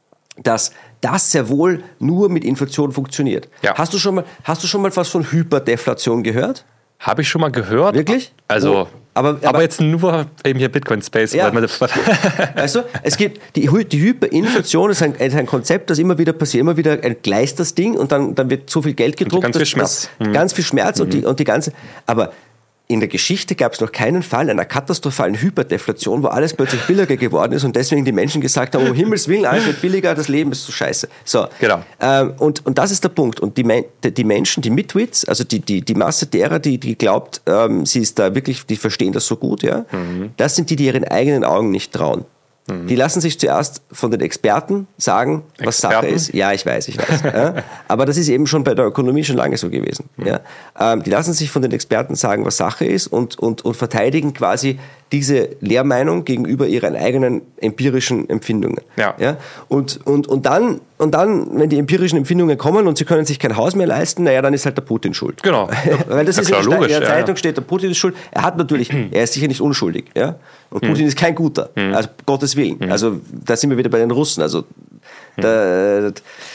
das das sehr wohl nur mit Inflation funktioniert. Ja. Hast du schon mal, hast du schon mal was von Hyperdeflation gehört? Habe ich schon mal gehört. Wirklich? Also, oh, aber, aber, aber jetzt nur eben hier Bitcoin-Space. Ja. Weil man weißt du, es gibt, die, die Hyperinflation ist ein, ein Konzept, das immer wieder passiert, immer wieder entgleist das Ding und dann, dann wird so viel Geld gedruckt. Und ganz viel Schmerz. Das, mhm. Ganz viel Schmerz mhm. und, die, und die ganze, aber in der Geschichte gab es noch keinen Fall einer katastrophalen Hyperdeflation, wo alles plötzlich billiger geworden ist und deswegen die Menschen gesagt haben, um Himmels Willen, alles wird billiger, das Leben ist so scheiße. So. Genau. Ähm, und, und das ist der Punkt. Und die, die Menschen, die Midwits, also die, die, die Masse derer, die, die glaubt, ähm, sie ist da wirklich, die verstehen das so gut, ja, mhm. das sind die, die ihren eigenen Augen nicht trauen. Die lassen sich zuerst von den Experten sagen, was Experten? Sache ist. Ja, ich weiß, ich weiß. ja. Aber das ist eben schon bei der Ökonomie schon lange so gewesen. Mhm. Ja. Ähm, die lassen sich von den Experten sagen, was Sache ist und, und, und verteidigen quasi diese Lehrmeinung gegenüber ihren eigenen empirischen Empfindungen. Ja. Ja. Und, und, und, dann, und dann, wenn die empirischen Empfindungen kommen und sie können sich kein Haus mehr leisten, naja, dann ist halt der Putin schuld. Genau. Weil das ja, ist klar, in der, logisch, in der ja, Zeitung ja. steht, der Putin ist schuld. Er hat natürlich, er ist sicher nicht unschuldig. Ja. Und Putin hm. ist kein Guter. Hm. Also Gottes Willen. Hm. Also da sind wir wieder bei den Russen. Also hm. da,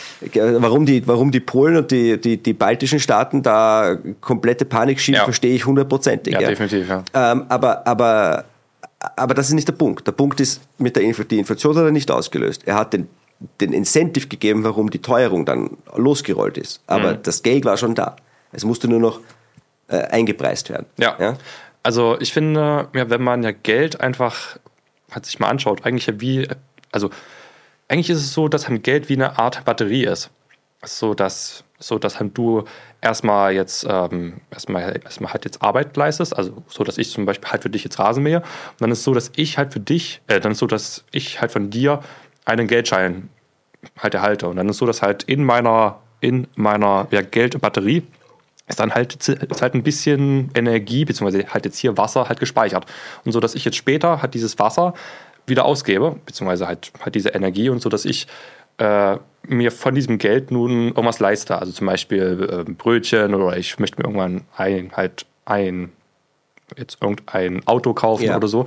warum die, warum die Polen und die, die, die baltischen Staaten da komplette Panik schieben, ja. verstehe ich hundertprozentig. Ja, ja, definitiv. Ja. Ähm, aber, aber, aber das ist nicht der Punkt. Der Punkt ist, mit der Infl- die Inflation hat er nicht ausgelöst. Er hat den, den Incentive gegeben, warum die Teuerung dann losgerollt ist. Aber mhm. das Geld war schon da. Es musste nur noch äh, eingepreist werden. Ja. ja. Also ich finde, ja, wenn man ja Geld einfach hat sich mal anschaut, eigentlich ja wie, also eigentlich ist es so, dass halt Geld wie eine Art Batterie ist. So dass, so dass halt du erstmal jetzt ähm, erstmal, erstmal halt jetzt Arbeit leistest, also so, dass ich zum Beispiel halt für dich jetzt Rasen mähe. Und dann ist es so, dass ich halt für dich, äh, dann ist es so, dass ich halt von dir einen Geldschein halt erhalte. Und dann ist es so, dass halt in meiner, in meiner ja, Geldbatterie ist dann halt, ist halt ein bisschen Energie, beziehungsweise halt jetzt hier Wasser halt gespeichert. Und so, dass ich jetzt später halt dieses Wasser wieder ausgebe, beziehungsweise halt, halt diese Energie und so, dass ich äh, mir von diesem Geld nun irgendwas leiste. Also zum Beispiel äh, Brötchen oder ich möchte mir irgendwann ein, halt ein, jetzt irgendein Auto kaufen ja. oder so.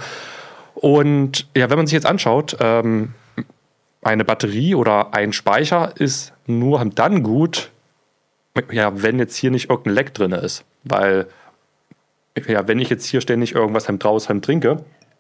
Und ja, wenn man sich jetzt anschaut, ähm, eine Batterie oder ein Speicher ist nur dann gut, ja, wenn jetzt hier nicht irgendein Leck drin ist. Weil, ja, wenn ich jetzt hier ständig irgendwas draußen trinke,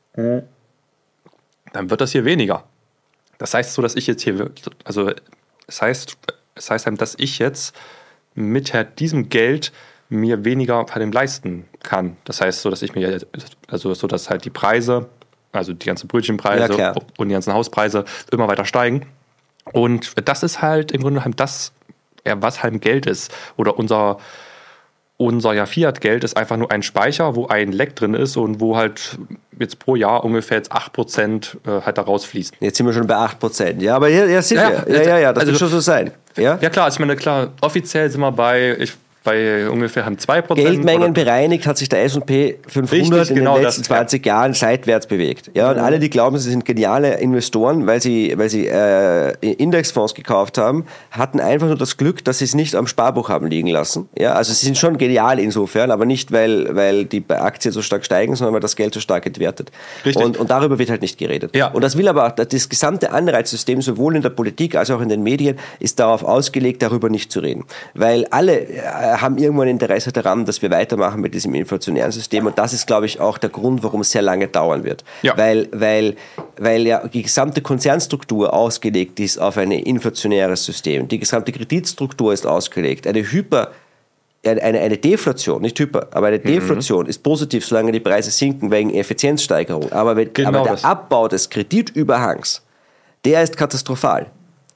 dann wird das hier weniger. Das heißt so, dass ich jetzt hier, also das heißt, das heißt, dass ich jetzt mit diesem Geld mir weniger von dem leisten kann. Das heißt so, dass ich mir, also so, dass halt die Preise, also die ganzen Brötchenpreise ja, und die ganzen Hauspreise immer weiter steigen. Und das ist halt im Grunde das, ja, was halt Geld ist. Oder unser, unser ja, Fiat-Geld ist einfach nur ein Speicher, wo ein Leck drin ist und wo halt jetzt pro Jahr ungefähr jetzt acht Prozent äh, halt da rausfließen. Jetzt sind wir schon bei acht Prozent. Ja, aber ja, ja, sind ja, wir. Ja, ja, ja, das also, wird schon so sein. Ja, ja klar, also ich meine, klar, offiziell sind wir bei, ich, bei ungefähr zwei Prozent. Geldmengen bereinigt hat sich der S und P fünfhundert Richtig, in genau den letzten das, zwanzig ja. Jahren seitwärts bewegt. Ja, und mhm. alle, die glauben, sie sind geniale Investoren, weil sie, weil sie äh, Indexfonds gekauft haben, hatten einfach nur das Glück, dass sie es nicht am Sparbuch haben liegen lassen. Ja, also sie sind schon genial insofern, aber nicht, weil, weil die Aktien so stark steigen, sondern weil das Geld so stark entwertet. Richtig. Und, und darüber wird halt nicht geredet. Ja. Und das will aber auch, das gesamte Anreizsystem, sowohl in der Politik als auch in den Medien, ist darauf ausgelegt, darüber nicht zu reden. Weil alle äh, haben irgendwann Interesse daran, dass wir weitermachen mit diesem inflationären System. Und das ist, glaube ich, auch der Grund, warum es sehr lange dauern wird. Ja. Weil, weil, weil ja die gesamte Konzernstruktur ausgelegt ist auf ein inflationäres System. Die gesamte Kreditstruktur ist ausgelegt. Eine Hyper, eine, eine Deflation, nicht Hyper, aber eine Deflation mhm. ist positiv, solange die Preise sinken wegen Effizienzsteigerung. Aber, wenn, genau aber der das. Abbau des Kreditüberhangs, der ist katastrophal.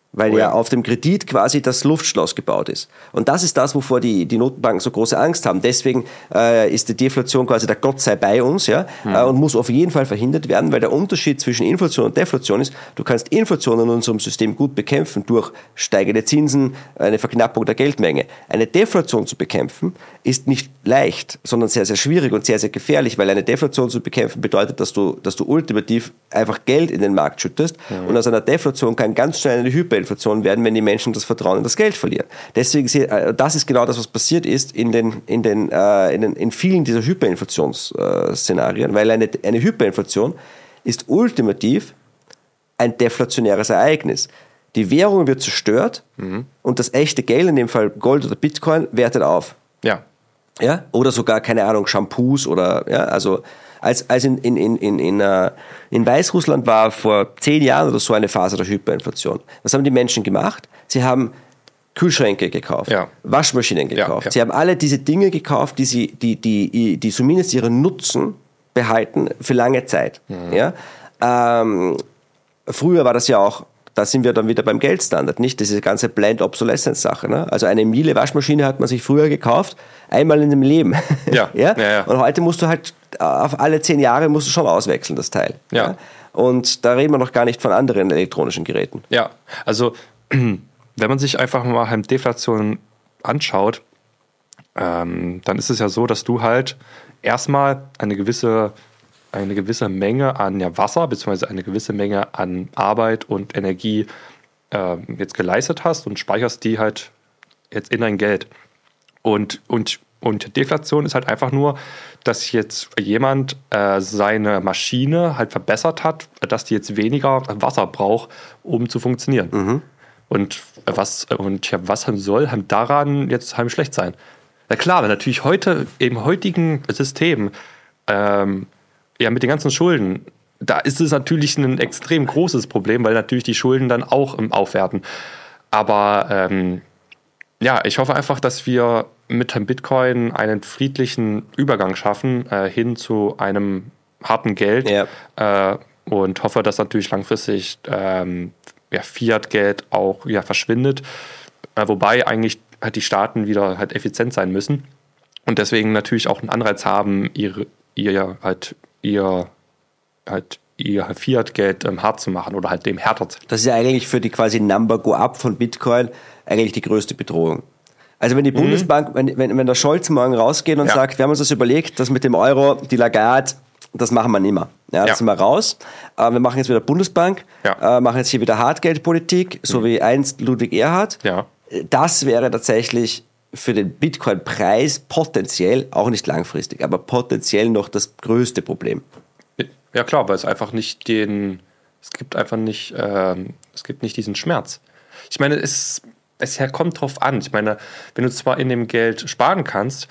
weil Oh ja ja. auf dem Kredit quasi das Luftschloss gebaut ist. Und das ist das, wovor die, die Notenbanken so große Angst haben. Deswegen äh, ist die Deflation quasi der Gott sei bei uns, ja, mhm. äh, und muss auf jeden Fall verhindert werden, weil der Unterschied zwischen Inflation und Deflation ist, du kannst Inflation in unserem System gut bekämpfen durch steigende Zinsen, eine Verknappung der Geldmenge. Eine Deflation zu bekämpfen ist nicht leicht, sondern sehr, sehr schwierig und sehr, sehr gefährlich, weil eine Deflation zu bekämpfen bedeutet, dass du, dass du ultimativ einfach Geld in den Markt schüttest, mhm. und aus einer Deflation kann ganz schnell eine Hyperinflation werden, wenn die Menschen das Vertrauen in das Geld verlieren. Deswegen, das ist genau das, was passiert ist in, den, in, den, in, den, in vielen dieser Hyperinflationsszenarien, weil eine, eine Hyperinflation ist ultimativ ein deflationäres Ereignis. Die Währung wird zerstört, mhm. und das echte Geld, in dem Fall Gold oder Bitcoin, wertet auf. Ja. Ja? Oder sogar, keine Ahnung, Shampoos oder, ja, also als, als in, in, in, in, in, uh, in Weißrussland war vor zehn Jahren oder so eine Phase der Hyperinflation. Was haben die Menschen gemacht? Sie haben Kühlschränke gekauft, ja. Waschmaschinen gekauft. Ja, ja. Sie haben alle diese Dinge gekauft, die, sie, die, die, die zumindest ihren Nutzen behalten für lange Zeit. Mhm. Ja? Ähm, früher war das ja auch, da sind wir dann wieder beim Geldstandard, nicht? Diese ganze Planned Obsolescence-Sache. Ne? Also eine Miele Waschmaschine hat man sich früher gekauft, einmal in dem Leben. Ja. ja? Ja, ja. Und heute musst du halt auf alle zehn Jahre musst du schon auswechseln, das Teil. Ja. Ja? Und da reden wir noch gar nicht von anderen elektronischen Geräten. Ja, also wenn man sich einfach mal Deflation anschaut, ähm, dann ist es ja so, dass du halt erstmal eine gewisse eine gewisse Menge an ja, Wasser bzw. eine gewisse Menge an Arbeit und Energie äh, jetzt geleistet hast und speicherst die halt jetzt in dein Geld. Und, und, und Deflation ist halt einfach nur, dass jetzt jemand äh, seine Maschine halt verbessert hat, dass die jetzt weniger Wasser braucht, um zu funktionieren. Mhm. Und was, und ja, was soll daran jetzt halt schlecht sein? Na klar, weil natürlich heute im heutigen System ähm, ja, mit den ganzen Schulden, da ist es natürlich ein extrem großes Problem, weil natürlich die Schulden dann auch ähm, aufwerten. Aber ähm, ja, ich hoffe einfach, dass wir mit dem Bitcoin einen friedlichen Übergang schaffen äh, hin zu einem harten Geld. Ja. Äh, und hoffe, dass natürlich langfristig ähm, ja, Fiat-Geld auch ja, verschwindet. Äh, wobei eigentlich halt die Staaten wieder halt effizient sein müssen. Und deswegen natürlich auch einen Anreiz haben, ihre, ihr halt ihr halt ihr Fiat-Geld ähm, hart zu machen oder halt dem härter zu. Das ist ja eigentlich für die quasi Number Go Up von Bitcoin eigentlich die größte Bedrohung. Also wenn die mhm. Bundesbank, wenn, wenn, wenn der Scholz morgen rausgeht und ja. sagt, wir haben uns das überlegt, das mit dem Euro, die Lagarde, das machen wir nicht mehr. Ja, das ja. sind wir raus. Äh, wir machen jetzt wieder Bundesbank, ja. äh, machen jetzt hier wieder Hartgeldpolitik, so mhm. wie einst Ludwig Erhard. Ja. Das wäre tatsächlich für den Bitcoin-Preis potenziell, auch nicht langfristig, aber potenziell noch das größte Problem. Ja klar, weil es einfach nicht den, es gibt einfach nicht, ähm, es gibt nicht diesen Schmerz. Ich meine, es, es kommt drauf an. Ich meine, wenn du zwar in dem Geld sparen kannst,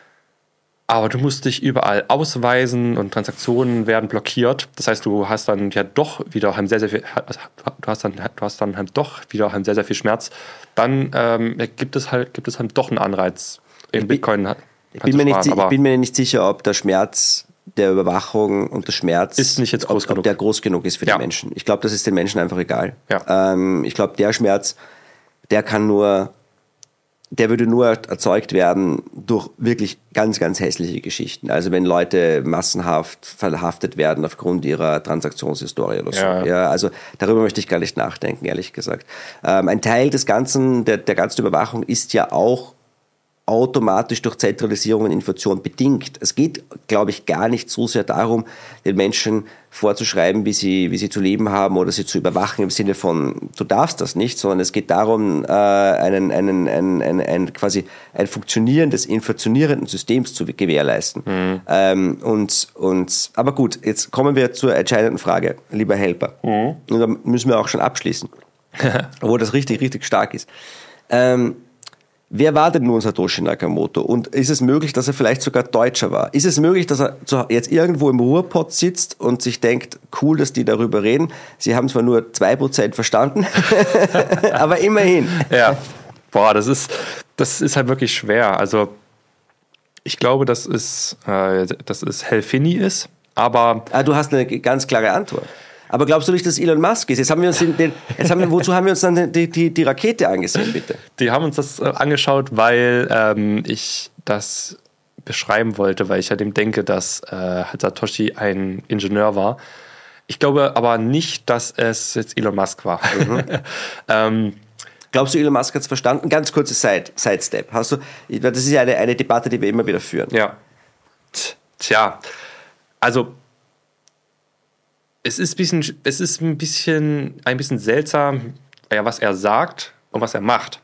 aber du musst dich überall ausweisen und Transaktionen werden blockiert. Das heißt, du hast dann ja doch wieder sehr, sehr viel, du hast dann, du hast dann halt doch wieder sehr, sehr viel Schmerz. Dann ähm, gibt es halt, gibt es halt doch einen Anreiz, in Bitcoin halt ich bin, mir nicht, ich bin mir nicht sicher, ob der Schmerz der Überwachung und der Schmerz ist nicht jetzt groß ob, genug. ob der groß genug ist für ja. die Menschen. Ich glaube, das ist den Menschen einfach egal. Ja. Ähm, ich glaube, der Schmerz, der kann nur der würde nur erzeugt werden durch wirklich ganz, ganz hässliche Geschichten. Also wenn Leute massenhaft verhaftet werden aufgrund ihrer Transaktionshistorie oder so. Ja. Ja, also darüber möchte ich gar nicht nachdenken, ehrlich gesagt. Ähm, ein Teil des Ganzen, der, der ganzen Überwachung ist ja auch automatisch durch Zentralisierung und Inflation bedingt. Es geht, glaube ich, gar nicht so sehr darum, den Menschen vorzuschreiben, wie sie, wie sie zu leben haben oder sie zu überwachen im Sinne von, du darfst das nicht, sondern es geht darum, äh, einen, einen, einen, einen, ein, quasi ein Funktionieren des inflationierenden Systems zu gewährleisten. Mhm. Ähm, und, und, aber gut, jetzt kommen wir zur entscheidenden Frage, lieber Helper. Mhm. Und da müssen wir auch schon abschließen, obwohl das richtig, richtig stark ist. Ähm, Wer war denn nun Satoshi Nakamoto? Und ist es möglich, dass er vielleicht sogar Deutscher war? Ist es möglich, dass er jetzt irgendwo im Ruhrpott sitzt und sich denkt, cool, dass die darüber reden? Sie haben zwar nur zwei Prozent verstanden, aber immerhin. Ja, boah, das ist, das ist halt wirklich schwer. Also ich glaube, dass es, äh, dass es Hel Finney ist, aber... Ah, du hast eine ganz klare Antwort. Aber glaubst du nicht, dass Elon Musk ist? Jetzt haben wir uns den, den jetzt haben wir, wozu haben wir uns dann die, die, die Rakete angesehen, bitte? Die haben uns das angeschaut, weil ähm, ich das beschreiben wollte, weil ich ja dem denke, dass äh, Satoshi ein Ingenieur war. Ich glaube aber nicht, dass es jetzt Elon Musk war. Mhm. ähm, Glaubst du, Elon Musk hat es verstanden? Ganz kurzes Side, Sidestep. Hast du, das ist ja eine, eine Debatte, die wir immer wieder führen. Ja. Tja, also es ist, bisschen, es ist ein, bisschen, ein bisschen seltsam, ja, was er sagt und was er macht.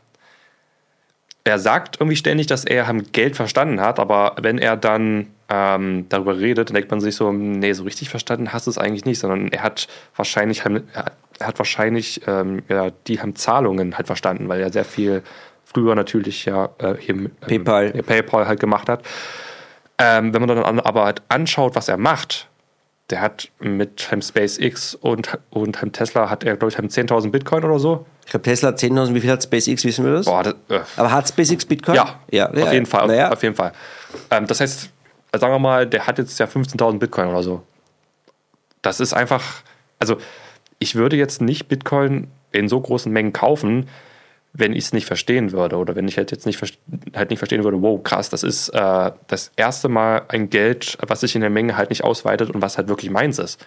Er sagt irgendwie ständig, dass er Geld verstanden hat, aber wenn er dann ähm, darüber redet, dann denkt man sich so, nee, so richtig verstanden hast du es eigentlich nicht, sondern er hat wahrscheinlich, er hat wahrscheinlich ähm, ja, die haben Zahlungen halt verstanden, weil er sehr viel früher natürlich ja äh, hier, ähm, PayPal. Ja, PayPal halt gemacht hat. Ähm, wenn man dann aber halt anschaut, was er macht, der hat mit einem SpaceX und, und einem Tesla hat er, glaube ich, zehntausend Bitcoin oder so. Ich glaube, Tesla hat zehntausend. Wie viel hat SpaceX, wissen wir das? Boah, das äh. Aber hat SpaceX Bitcoin? Ja, ja, ja auf jeden Fall. Naja. Auf jeden Fall. Ähm, das heißt, sagen wir mal, der hat jetzt ja fünfzehntausend Bitcoin oder so. Das ist einfach, also ich würde jetzt nicht Bitcoin in so großen Mengen kaufen, wenn ich es nicht verstehen würde oder wenn ich halt jetzt nicht, halt nicht verstehen würde, wow, krass, das ist äh, das erste Mal ein Geld, was sich in der Menge halt nicht ausweitet und was halt wirklich meins ist.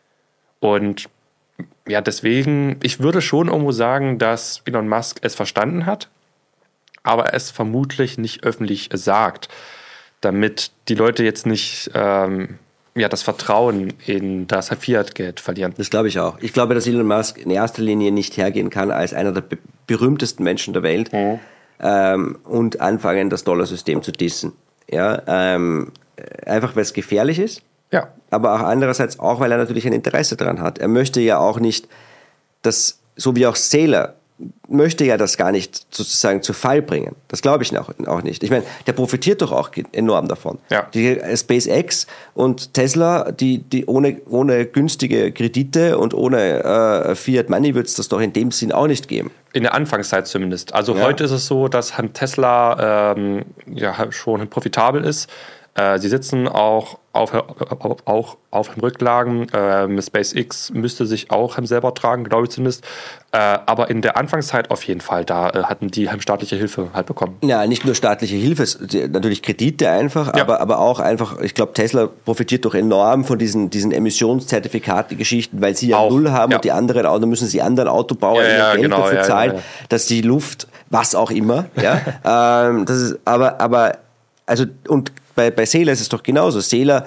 Und ja, deswegen, ich würde schon irgendwo sagen, dass Elon Musk es verstanden hat, aber es vermutlich nicht öffentlich sagt, damit die Leute jetzt nicht ähm, ja, das Vertrauen in das Fiat-Geld verlieren. Das glaube ich auch. Ich glaube, dass Elon Musk in erster Linie nicht hergehen kann als einer der be- berühmtesten Menschen der Welt mhm. ähm, und anfangen, das Dollarsystem zu dissen. Ja, ähm, einfach, weil es gefährlich ist, ja. aber auch andererseits auch, weil er natürlich ein Interesse daran hat. Er möchte ja auch nicht, dass, so wie auch Saylor, möchte ja das gar nicht sozusagen zu Fall bringen. Das glaube ich auch, auch nicht. Ich meine, der profitiert doch auch enorm davon. Ja. Die SpaceX und Tesla, die, die ohne, ohne günstige Kredite und ohne äh, Fiat Money wird es das doch in dem Sinn auch nicht geben. In der Anfangszeit zumindest. Also ja. Heute ist es so, dass Tesla ähm, ja schon profitabel ist. Äh, sie sitzen auch auf, auf, auch auf den Rücklagen. Ähm, SpaceX müsste sich auch selber tragen, glaube ich zumindest. Äh, aber in der Anfangszeit auf jeden Fall, da äh, hatten die staatliche Hilfe halt bekommen. Ja, nicht nur staatliche Hilfe, natürlich Kredite einfach, ja. aber, aber auch einfach, ich glaube, Tesla profitiert doch enorm von diesen, diesen Emissionszertifikate-Geschichten, weil sie ja auch null haben ja. und die anderen Autos, müssen sie anderen Autobauern ja, ja, Geld genau, dafür ja, zahlen, ja, ja. dass die Luft, was auch immer, ja, ähm, das ist, aber, aber, also, und bei, bei Saylor ist es doch genauso. Saylor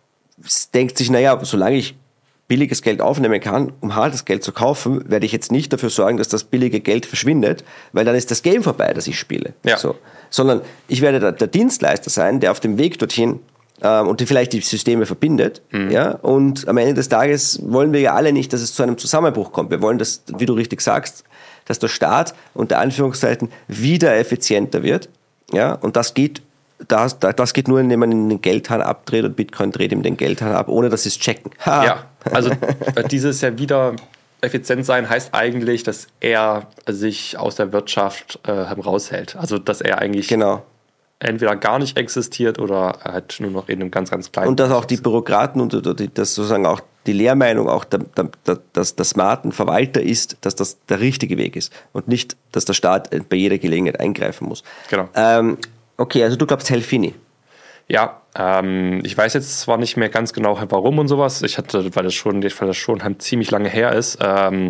denkt sich, naja, solange ich billiges Geld aufnehmen kann, um hartes Geld zu kaufen, werde ich jetzt nicht dafür sorgen, dass das billige Geld verschwindet, weil dann ist das Game vorbei, das ich spiele. Ja. So. Sondern ich werde der, der Dienstleister sein, der auf dem Weg dorthin ähm, und die vielleicht die Systeme verbindet. Mhm. Ja? Und am Ende des Tages wollen wir ja alle nicht, dass es zu einem Zusammenbruch kommt. Wir wollen, dass, wie du richtig sagst, dass der Staat unter Anführungszeichen wieder effizienter wird. Ja? Und das geht Das, das geht nur, indem man den Geldhahn abdreht und Bitcoin dreht ihm den Geldhahn ab, ohne dass sie es checken. Ha. Ja, also dieses ja wieder effizient sein heißt eigentlich, dass er sich aus der Wirtschaft äh, raushält. Also dass er eigentlich genau. entweder gar nicht existiert oder halt nur noch in einem ganz, ganz kleinen... Und dass auch die Bürokraten und das sozusagen auch die Lehrmeinung auch der, der, dass der smarten Verwalter ist, dass das der richtige Weg ist und nicht, dass der Staat bei jeder Gelegenheit eingreifen muss. Genau. Ähm, Okay, also du glaubst Helfini. Ja, ähm, ich weiß jetzt zwar nicht mehr ganz genau, warum und sowas. Ich hatte, weil das schon, weil das schon halt ziemlich lange her ist, ähm,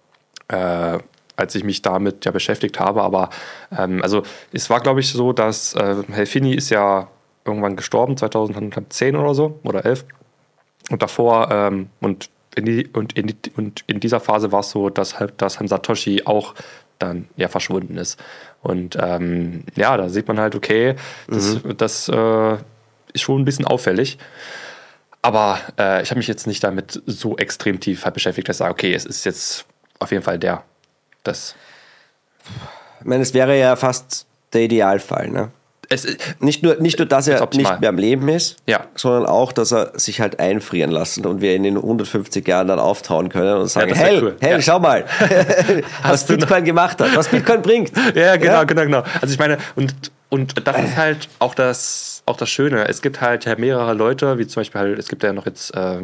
äh, als ich mich damit ja beschäftigt habe. Aber ähm, also es war, glaube ich, so, dass äh, Helfini ist ja irgendwann gestorben, zweitausendzehn oder so oder elf. Und davor ähm, und in die, und in die, und in dieser Phase war es so, dass halt, dass Satoshi auch dann ja verschwunden ist. Und ähm, ja, da sieht man halt, okay, das, mhm. das äh, ist schon ein bisschen auffällig. Aber äh, ich habe mich jetzt nicht damit so extrem tief halt beschäftigt, dass ich sage, okay, es ist jetzt auf jeden Fall der. Das. Ich meine, es wäre ja fast der Idealfall, ne? Es, nicht, nur, nicht nur, dass er nicht mehr am Leben ist, ja. sondern auch, dass er sich halt einfrieren lassen und wir in den hundertfünfzig Jahren dann auftauen können und sagen, ja, hey, cool. hey, ja. schau mal, was Bitcoin gemacht hat, was Bitcoin bringt. Ja, genau, ja? genau, genau. Also ich meine, und, und das ist halt auch das, auch das Schöne. Es gibt halt ja mehrere Leute, wie zum Beispiel halt, es gibt ja noch jetzt ähm,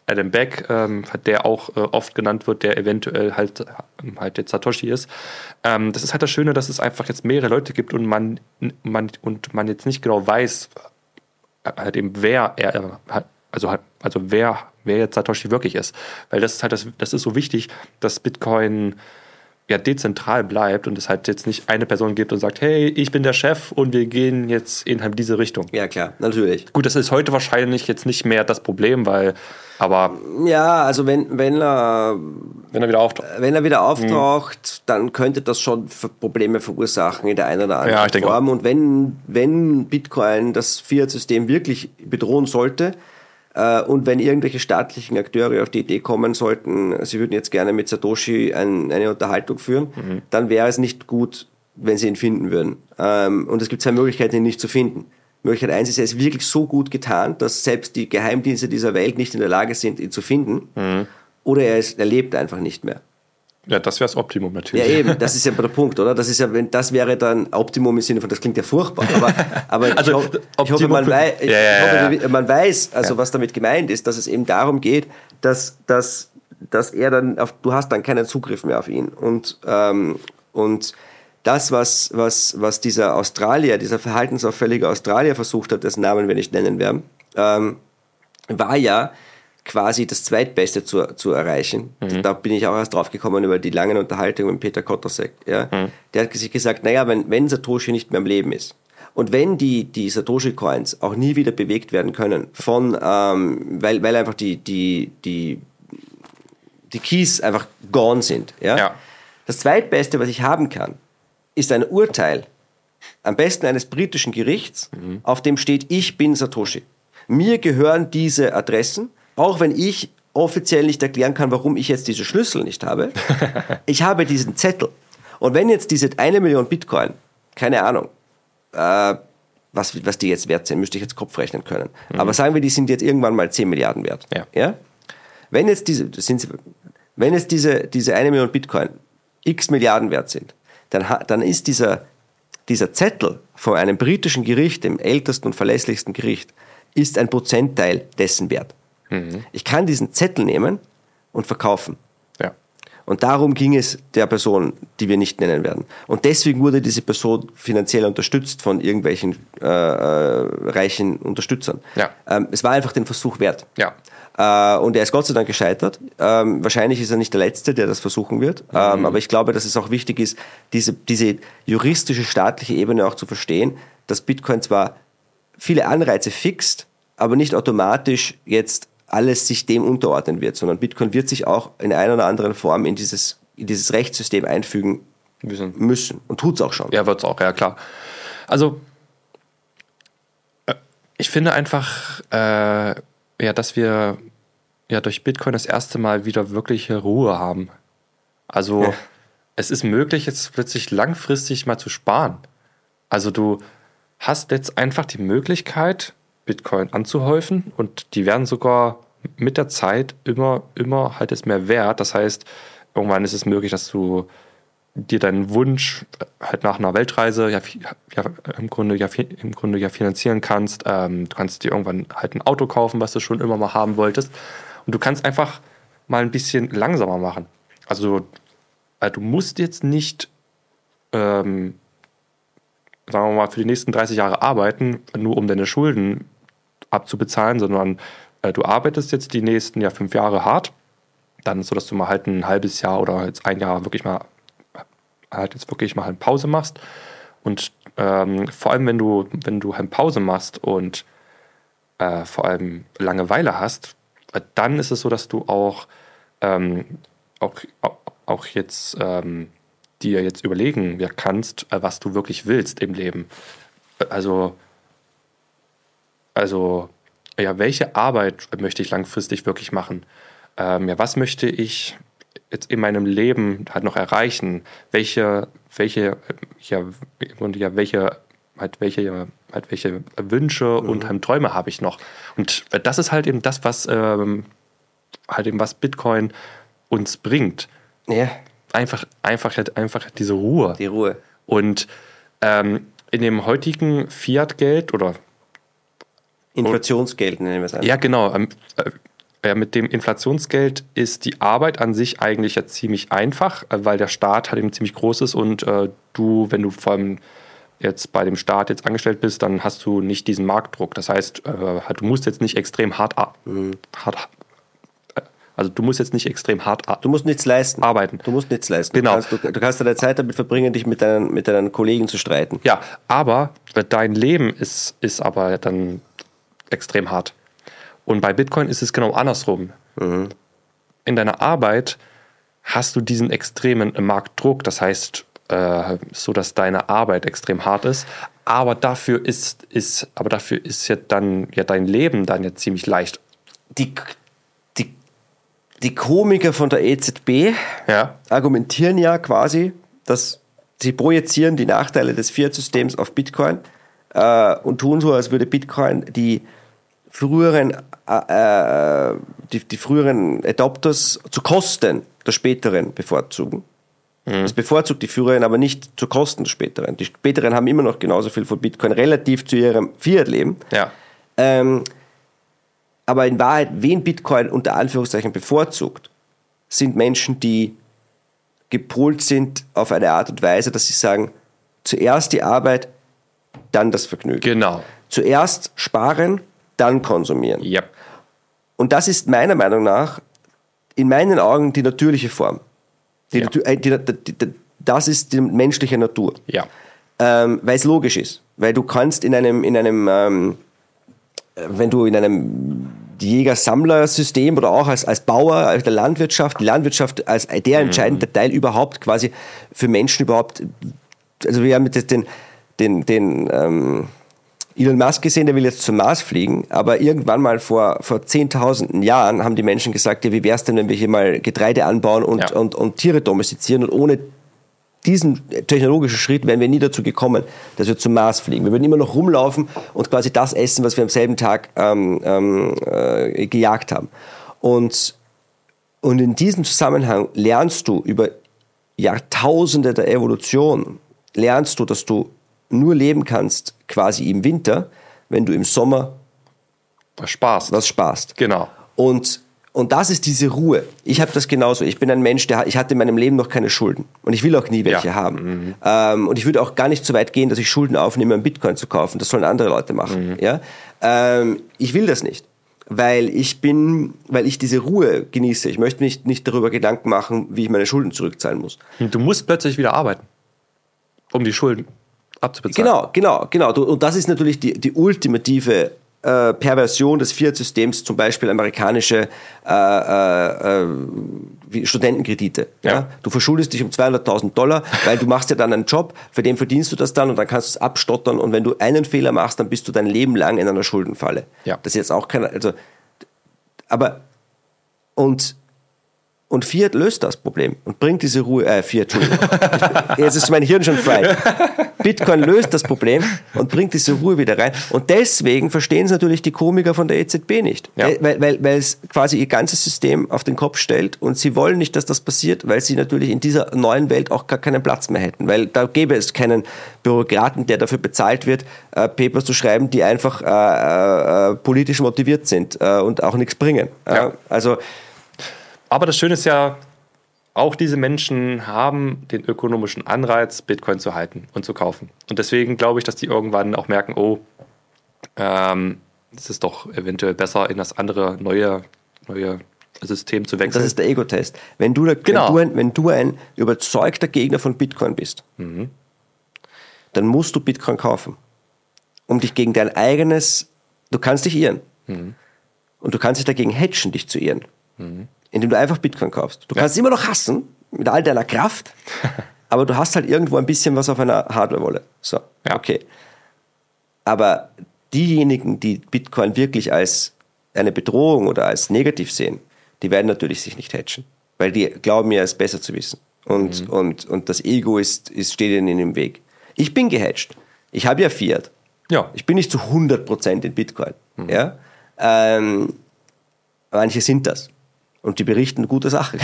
Adam Back, ähm, der auch äh, oft genannt wird, der eventuell halt, halt jetzt Satoshi ist. Ähm, das ist halt das Schöne, dass es einfach jetzt mehrere Leute gibt und man, man, und man jetzt nicht genau weiß, halt eben wer er, also, also wer, wer jetzt Satoshi wirklich ist. Weil das ist halt das, das ist so wichtig, dass Bitcoin ja dezentral bleibt und es halt jetzt nicht eine Person gibt und sagt, hey, ich bin der Chef und wir gehen jetzt in halt diese Richtung. Ja, klar, natürlich. Gut, das ist heute wahrscheinlich jetzt nicht mehr das Problem, weil, aber... Ja, also wenn, wenn er... Wenn er wieder auftaucht. Wenn er wieder auftaucht, mhm. dann könnte das schon Probleme verursachen in der einen oder anderen ja, ich denke Form. auch. Und wenn, wenn Bitcoin das Fiat-System wirklich bedrohen sollte, und wenn irgendwelche staatlichen Akteure auf die Idee kommen sollten, sie würden jetzt gerne mit Satoshi ein, eine Unterhaltung führen, mhm. dann wäre es nicht gut, wenn sie ihn finden würden. Und es gibt zwei Möglichkeiten, ihn nicht zu finden. Möglichkeit eins ist, er ist wirklich so gut getarnt, dass selbst die Geheimdienste dieser Welt nicht in der Lage sind, ihn zu finden. Mhm. Oder er, ist, er lebt einfach nicht mehr. Ja, das wäre das Optimum natürlich. Ja, eben, das ist ja der Punkt, oder? Das ist ja, wenn das wäre dann Optimum im Sinne von, das klingt ja furchtbar, aber, aber also, ich, ho- ich hoffe, man, wei- ich ja, ja, hoffe, ja. man weiß, also ja. was damit gemeint ist, dass es eben darum geht, dass, dass, dass er dann, auf, du hast dann keinen Zugriff mehr auf ihn. Und, ähm, und das, was, was, was dieser Australier, dieser verhaltensauffällige Australier versucht hat, dessen Namen wir nicht nennen werden, ähm, war ja, quasi das Zweitbeste zu, zu erreichen. Mhm. Da bin ich auch erst drauf gekommen über die langen Unterhaltungen mit Peter Kotosek. Ja. Mhm. Der hat sich gesagt, naja, wenn, wenn Satoshi nicht mehr am Leben ist und wenn die, die Satoshi-Coins auch nie wieder bewegt werden können, von, ähm, weil, weil einfach die, die, die, die Keys einfach gone sind. Ja. Ja. Das Zweitbeste, was ich haben kann, ist ein Urteil, am besten eines britischen Gerichts, mhm. auf dem steht, ich bin Satoshi. Mir gehören diese Adressen, auch wenn ich offiziell nicht erklären kann, warum ich jetzt diese Schlüssel nicht habe. Ich habe diesen Zettel. Und wenn jetzt diese eine Million Bitcoin, keine Ahnung, äh, was, was die jetzt wert sind, müsste ich jetzt Kopf rechnen können. Mhm. Aber sagen wir, die sind jetzt irgendwann mal zehn Milliarden wert. Ja. Ja? Wenn jetzt diese, das sind, wenn jetzt diese, diese eine Million Bitcoin x Milliarden wert sind, dann, dann ist dieser, dieser Zettel von einem britischen Gericht, dem ältesten und verlässlichsten Gericht, ist ein Prozentteil dessen wert. Mhm. Ich kann diesen Zettel nehmen und verkaufen. Ja. Und darum ging es der Person, die wir nicht nennen werden. Und deswegen wurde diese Person finanziell unterstützt von irgendwelchen äh, äh, reichen Unterstützern. Ja. Ähm, es war einfach den Versuch wert. Ja. Äh, und er ist Gott sei Dank gescheitert. Ähm, wahrscheinlich ist er nicht der Letzte, der das versuchen wird. Mhm. Ähm, aber ich glaube, dass es auch wichtig ist, diese, diese juristische, staatliche Ebene auch zu verstehen, dass Bitcoin zwar viele Anreize fixt, aber nicht automatisch jetzt alles sich dem unterordnen wird, sondern Bitcoin wird sich auch in einer oder anderen Form in dieses, in dieses Rechtssystem einfügen müssen, müssen. Und tut es auch schon. Ja, wird es auch, ja klar. Also ich finde einfach, äh, ja, dass wir ja durch Bitcoin das erste Mal wieder wirkliche Ruhe haben. Also ja. Es ist möglich, jetzt plötzlich langfristig mal zu sparen. Also du hast jetzt einfach die Möglichkeit, Bitcoin anzuhäufen und die werden sogar mit der Zeit immer, immer halt es mehr wert. Das heißt, irgendwann ist es möglich, dass du dir deinen Wunsch halt nach einer Weltreise ja, ja, im, Grunde, ja, im Grunde ja finanzieren kannst. Ähm, du kannst dir irgendwann halt ein Auto kaufen, was du schon immer mal haben wolltest. Und du kannst einfach mal ein bisschen langsamer machen. Also äh, du musst jetzt nicht ähm, sagen wir mal, für die nächsten dreißig Jahre arbeiten, nur um deine Schulden abzubezahlen, sondern äh, du arbeitest jetzt die nächsten ja, fünf Jahre hart, dann so, dass du mal halt ein halbes Jahr oder jetzt ein Jahr wirklich mal halt jetzt wirklich mal eine Pause machst und ähm, vor allem, wenn du, wenn du eine Pause machst und äh, vor allem Langeweile hast, äh, dann ist es so, dass du auch ähm, auch, auch jetzt ähm, dir jetzt überlegen ja, kannst, was du wirklich willst im Leben. Also, also ja, welche Arbeit möchte ich langfristig wirklich machen? Ähm, ja, was möchte ich jetzt in meinem Leben halt noch erreichen? Welche, welche, ja, und ja, welche, halt welche, halt welche Wünsche mhm. und halt Träume habe ich noch? Und das ist halt eben das, was ähm, halt eben was Bitcoin uns bringt. Ja. Einfach, einfach, einfach diese Ruhe. Die Ruhe. Und ähm, in dem heutigen Fiat-Geld oder Inflationsgeld nennen wir es an. Ja, genau. Ähm, Ja, mit dem Inflationsgeld ist die Arbeit an sich eigentlich ja ziemlich einfach, weil der Staat halt eben ziemlich groß ist und äh, du, wenn du vor allem jetzt bei dem Staat jetzt angestellt bist, dann hast du nicht diesen Marktdruck. Das heißt, äh, du musst jetzt nicht extrem hart, mhm. hart also du musst jetzt nicht extrem hart du musst nichts leisten. arbeiten. Du musst nichts leisten. Genau. Du kannst, du, du kannst deine Zeit damit verbringen, dich mit deinen, mit deinen Kollegen zu streiten. Ja, aber dein Leben ist, ist aber dann extrem hart. Und bei Bitcoin ist es genau andersrum. Mhm. In deiner Arbeit hast du diesen extremen Marktdruck, das heißt, äh, so dass deine Arbeit extrem hart ist, aber dafür ist, ist, aber dafür ist ja dann ja dein Leben dann ja ziemlich leicht. Die, die, die Komiker von der E Z B ja. argumentieren ja quasi, dass sie projizieren die Nachteile des Fiat-Systems auf Bitcoin äh, und tun so, als würde Bitcoin die früheren, äh, die, die früheren Adopters zu Kosten der späteren bevorzugen. Mhm. Das bevorzugt die früheren, aber nicht zu Kosten der späteren. Die späteren haben immer noch genauso viel von Bitcoin relativ zu ihrem Fiat-Leben. Ja. Ähm, aber in Wahrheit, wen Bitcoin unter Anführungszeichen bevorzugt, sind Menschen, die gepolt sind auf eine Art und Weise, dass sie sagen, zuerst die Arbeit, dann das Vergnügen. Genau. Zuerst sparen, dann konsumieren. Ja. Und das ist meiner Meinung nach in meinen Augen die natürliche Form. Die, ja. die, die, die, das ist die menschliche Natur. Ja. Ähm, weil es logisch ist. Weil du kannst in einem, in einem ähm, wenn du in einem Jäger-Sammler-System oder auch als, als Bauer, als der Landwirtschaft, die Landwirtschaft als der entscheidende mhm. Teil überhaupt quasi für Menschen überhaupt, also wir haben jetzt den, den, den ähm, Elon Musk gesehen, der will jetzt zum Mars fliegen, aber irgendwann mal vor, vor zehntausenden Jahren haben die Menschen gesagt, ja, wie wär's denn, wenn wir hier mal Getreide anbauen und, ja. und, und Tiere domestizieren, und ohne diesen technologischen Schritt wären wir nie dazu gekommen, dass wir zum Mars fliegen. Wir würden immer noch rumlaufen und quasi das essen, was wir am selben Tag ähm, ähm, äh, gejagt haben. Und, und in diesem Zusammenhang lernst du über Jahrtausende der Evolution, lernst du, dass du nur leben kannst quasi im Winter, wenn du im Sommer was sparst. Was sparst. Genau. Und, und das ist diese Ruhe. Ich habe das genauso. Ich bin ein Mensch, der ich hatte in meinem Leben noch keine Schulden. Und ich will auch nie welche ja. haben. Mhm. Ähm, und ich würde auch gar nicht so weit gehen, dass ich Schulden aufnehme, um Bitcoin zu kaufen. Das sollen andere Leute machen. Mhm. Ja? Ähm, ich will das nicht. Weil ich bin, weil ich diese Ruhe genieße. Ich möchte mich nicht darüber Gedanken machen, wie ich meine Schulden zurückzahlen muss. Du musst plötzlich wieder arbeiten, um die Schulden abzubezahlen. Genau, genau, genau. Und das ist natürlich die, die ultimative äh, Perversion des Fiat-Systems, zum Beispiel amerikanische äh, äh, wie Studentenkredite. Ja. Ja? Du verschuldest dich um zweihunderttausend Dollar, weil du machst ja dann einen Job, für den verdienst du das dann und dann kannst du es abstottern, und wenn du einen Fehler machst, dann bist du dein Leben lang in einer Schuldenfalle. Ja. Das ist jetzt auch kein, also, aber, und Und Fiat löst das Problem und bringt diese Ruhe, äh, Fiat, Entschuldigung. Jetzt ist mein Hirn schon frei. Bitcoin löst das Problem und bringt diese Ruhe wieder rein. Und deswegen verstehen es natürlich die Komiker von der E Z B nicht. Ja. Weil, weil, weil es quasi ihr ganzes System auf den Kopf stellt, und sie wollen nicht, dass das passiert, weil sie natürlich in dieser neuen Welt auch gar keinen Platz mehr hätten. Weil da gäbe es keinen Bürokraten, der dafür bezahlt wird, äh, Papers zu schreiben, die einfach äh, äh, politisch motiviert sind äh, und auch nichts bringen. Ja. Äh, also Aber das Schöne ist ja, auch diese Menschen haben den ökonomischen Anreiz, Bitcoin zu halten und zu kaufen. Und deswegen glaube ich, dass die irgendwann auch merken, oh, ähm, es ist doch eventuell besser, in das andere neue, neue System zu wechseln. Das ist der Ego-Test. Wenn du, da, genau. wenn, du ein, wenn du ein überzeugter Gegner von Bitcoin bist, mhm. dann musst du Bitcoin kaufen, um dich gegen dein eigenes, du kannst dich irren. Mhm. Und du kannst dich dagegen hedgen, dich zu irren. Mhm. Indem du einfach Bitcoin kaufst. Du ja. kannst immer noch hassen, mit all deiner Kraft, aber du hast halt irgendwo ein bisschen was auf einer Hardware-Wallet. So, ja. okay. Aber diejenigen, die Bitcoin wirklich als eine Bedrohung oder als negativ sehen, die werden natürlich sich nicht hedgen, weil die glauben ja, es besser zu wissen. Und, mhm. und, und das Ego ist, ist, steht ihnen im Weg. Ich bin gehedged. Ich habe ja Fiat. Ja. Ich bin nicht zu hundert Prozent in Bitcoin. Mhm. Ja? Ähm, manche sind das. Und die berichten gute Sachen.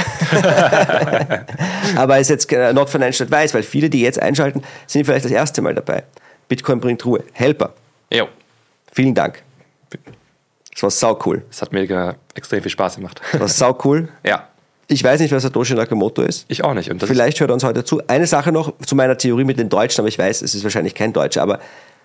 Aber es ist jetzt not financial advice, weil viele, die jetzt einschalten, sind vielleicht das erste Mal dabei. Bitcoin bringt Ruhe. Helper. Jo. Vielen Dank. Das war sau cool. Das hat mir ge- extrem viel Spaß gemacht. Das war sau cool. Ja. Ich weiß nicht, wer Satoshi Nakamoto ist. Ich auch nicht. Und das Vielleicht hört er uns heute zu. Eine Sache noch zu meiner Theorie mit den Deutschen, aber ich weiß, es ist wahrscheinlich kein Deutscher, aber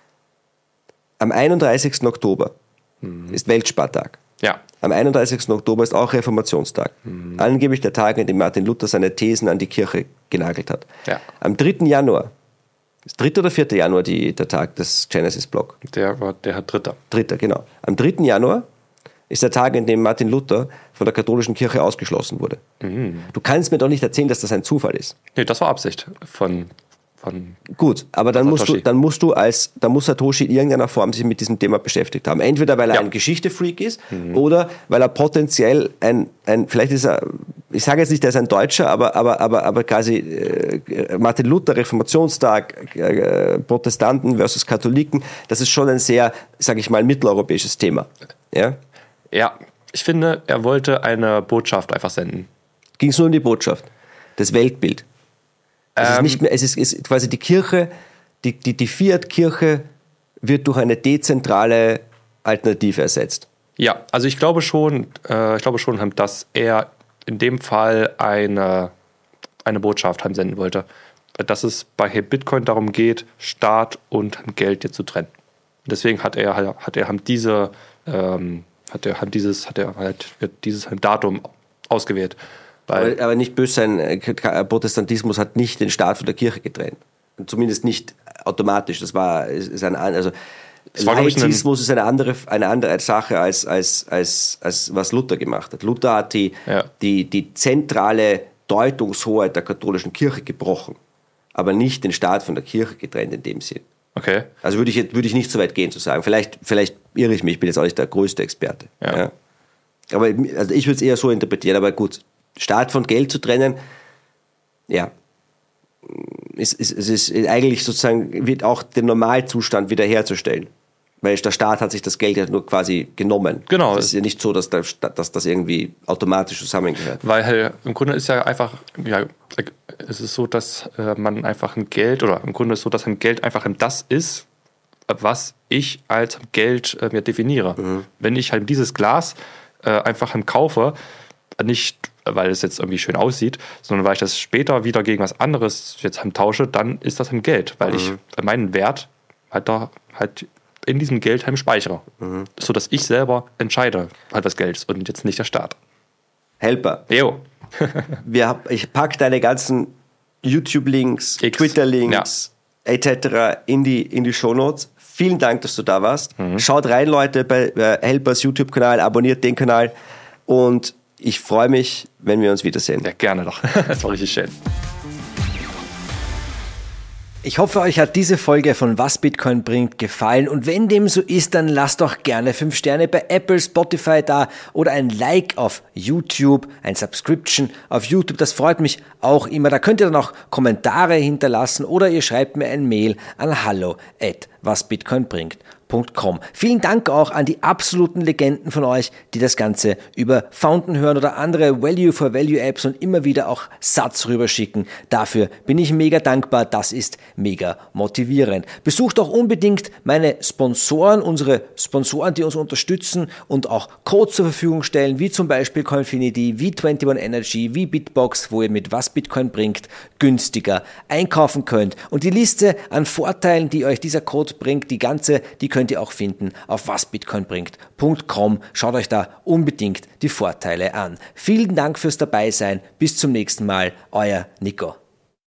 am einunddreißigsten Oktober mhm. ist Weltspartag. Ja. Am einunddreißigsten Oktober ist auch Reformationstag. Mhm. Angeblich der Tag, an dem Martin Luther seine Thesen an die Kirche genagelt hat. Ja. Am dritten Januar, ist dritter oder vierter Januar die, der Tag des Genesis-Blog? Der, war, der hat Dritter. Dritter, genau. Am dritten Januar ist der Tag, an dem Martin Luther von der katholischen Kirche ausgeschlossen wurde. Mhm. Du kannst mir doch nicht erzählen, dass das ein Zufall ist. Nee, das war Absicht von... Von Gut, aber dann musst, du, dann musst du als, dann muss Satoshi in irgendeiner Form sich mit diesem Thema beschäftigt haben. Entweder weil er ja. ein Geschichte-Freak ist mhm. oder weil er potenziell ein, ein, vielleicht ist er, ich sage jetzt nicht, er ist ein Deutscher, aber, aber, aber, aber quasi äh, Martin Luther, Reformationstag, äh, Protestanten versus Katholiken, das ist schon ein sehr, sage ich mal, mitteleuropäisches Thema. Ja? Ja, ich finde, er wollte eine Botschaft einfach senden. Ging es nur um die Botschaft, das Weltbild. Es ist nicht mehr, es ist, ist quasi die Kirche, die, die, die Fiat-Kirche wird durch eine dezentrale Alternative ersetzt. Ja, also ich glaube schon, äh, ich glaube schon, dass er in dem Fall eine, eine Botschaft senden wollte, dass es bei Bitcoin darum geht, Staat und Geld jetzt zu trennen. Deswegen hat er hat er diese ähm, hat er hat dieses hat er halt dieses Datum ausgewählt. Aber, aber nicht böse sein, Protestantismus hat nicht den Staat von der Kirche getrennt. Zumindest nicht automatisch. Das war, ist ein, also Laizismus ist eine andere, eine andere Sache als, als, als, als was Luther gemacht hat. Luther hat die, ja. die, die zentrale Deutungshoheit der katholischen Kirche gebrochen, aber nicht den Staat von der Kirche getrennt in dem Sinn. Okay. Also würde ich, würde ich nicht so weit gehen zu sagen. Vielleicht, vielleicht irre ich mich, ich bin jetzt auch nicht der größte Experte. Ja. Ja. Aber also ich würde es eher so interpretieren, aber gut. Staat von Geld zu trennen, ja, es ist, es ist eigentlich sozusagen, wird auch den Normalzustand wiederherzustellen. Weil der Staat hat sich das Geld ja nur quasi genommen. Genau. Es ist ja nicht so, dass, der, dass das irgendwie automatisch zusammengehört. Weil halt, im Grunde ist ja einfach, ja, es ist so, dass äh, man einfach ein Geld, oder im Grunde ist es so, dass ein Geld einfach das ist, was ich als Geld äh, mir definiere. Mhm. Wenn ich halt dieses Glas äh, einfach kaufe, nicht weil es jetzt irgendwie schön aussieht, sondern weil ich das später wieder gegen was anderes jetzt tausche, dann ist das ein Geld, weil mhm. ich meinen Wert halt da halt in diesem Geld halt speichere. Mhm. So dass ich selber entscheide, halt was Geld ist und jetzt nicht der Staat. Helper. Jo. Wir, ich packe deine ganzen YouTube-Links, Twitter-Links ja. et cetera in die, in die Shownotes. Vielen Dank, dass du da warst. Mhm. Schaut rein, Leute, bei äh, Helpers YouTube-Kanal, abonniert den Kanal und ich freue mich, wenn wir uns wiedersehen. Ja, gerne doch. Das war richtig schön. Ich hoffe, euch hat diese Folge von Was Bitcoin bringt gefallen und wenn dem so ist, dann lasst doch gerne fünf Sterne bei Apple, Spotify da oder ein Like auf YouTube, ein Subscription auf YouTube, das freut mich auch immer. Da könnt ihr dann auch Kommentare hinterlassen oder ihr schreibt mir ein Mail an hallo at wasbitcoinbringt punkt com. Vielen Dank auch an die absoluten Legenden von euch, die das Ganze über Fountain hören oder andere Value-for-Value-Apps und immer wieder auch Satz rüberschicken. Dafür bin ich mega dankbar. Das ist mega motivierend. Besucht auch unbedingt meine Sponsoren, unsere Sponsoren, die uns unterstützen und auch Codes zur Verfügung stellen, wie zum Beispiel Coinfinity, wie einundzwanzig Energy, wie Bitbox, wo ihr mit Was Bitcoin bringt günstiger einkaufen könnt. Und die Liste an Vorteilen, die euch dieser Code bringt, die ganze, die könnt könnt ihr auch finden auf wasbitcoinbringt punkt com. Schaut euch da unbedingt die Vorteile an. Vielen Dank fürs Dabeisein. Bis zum nächsten Mal. Euer Nico.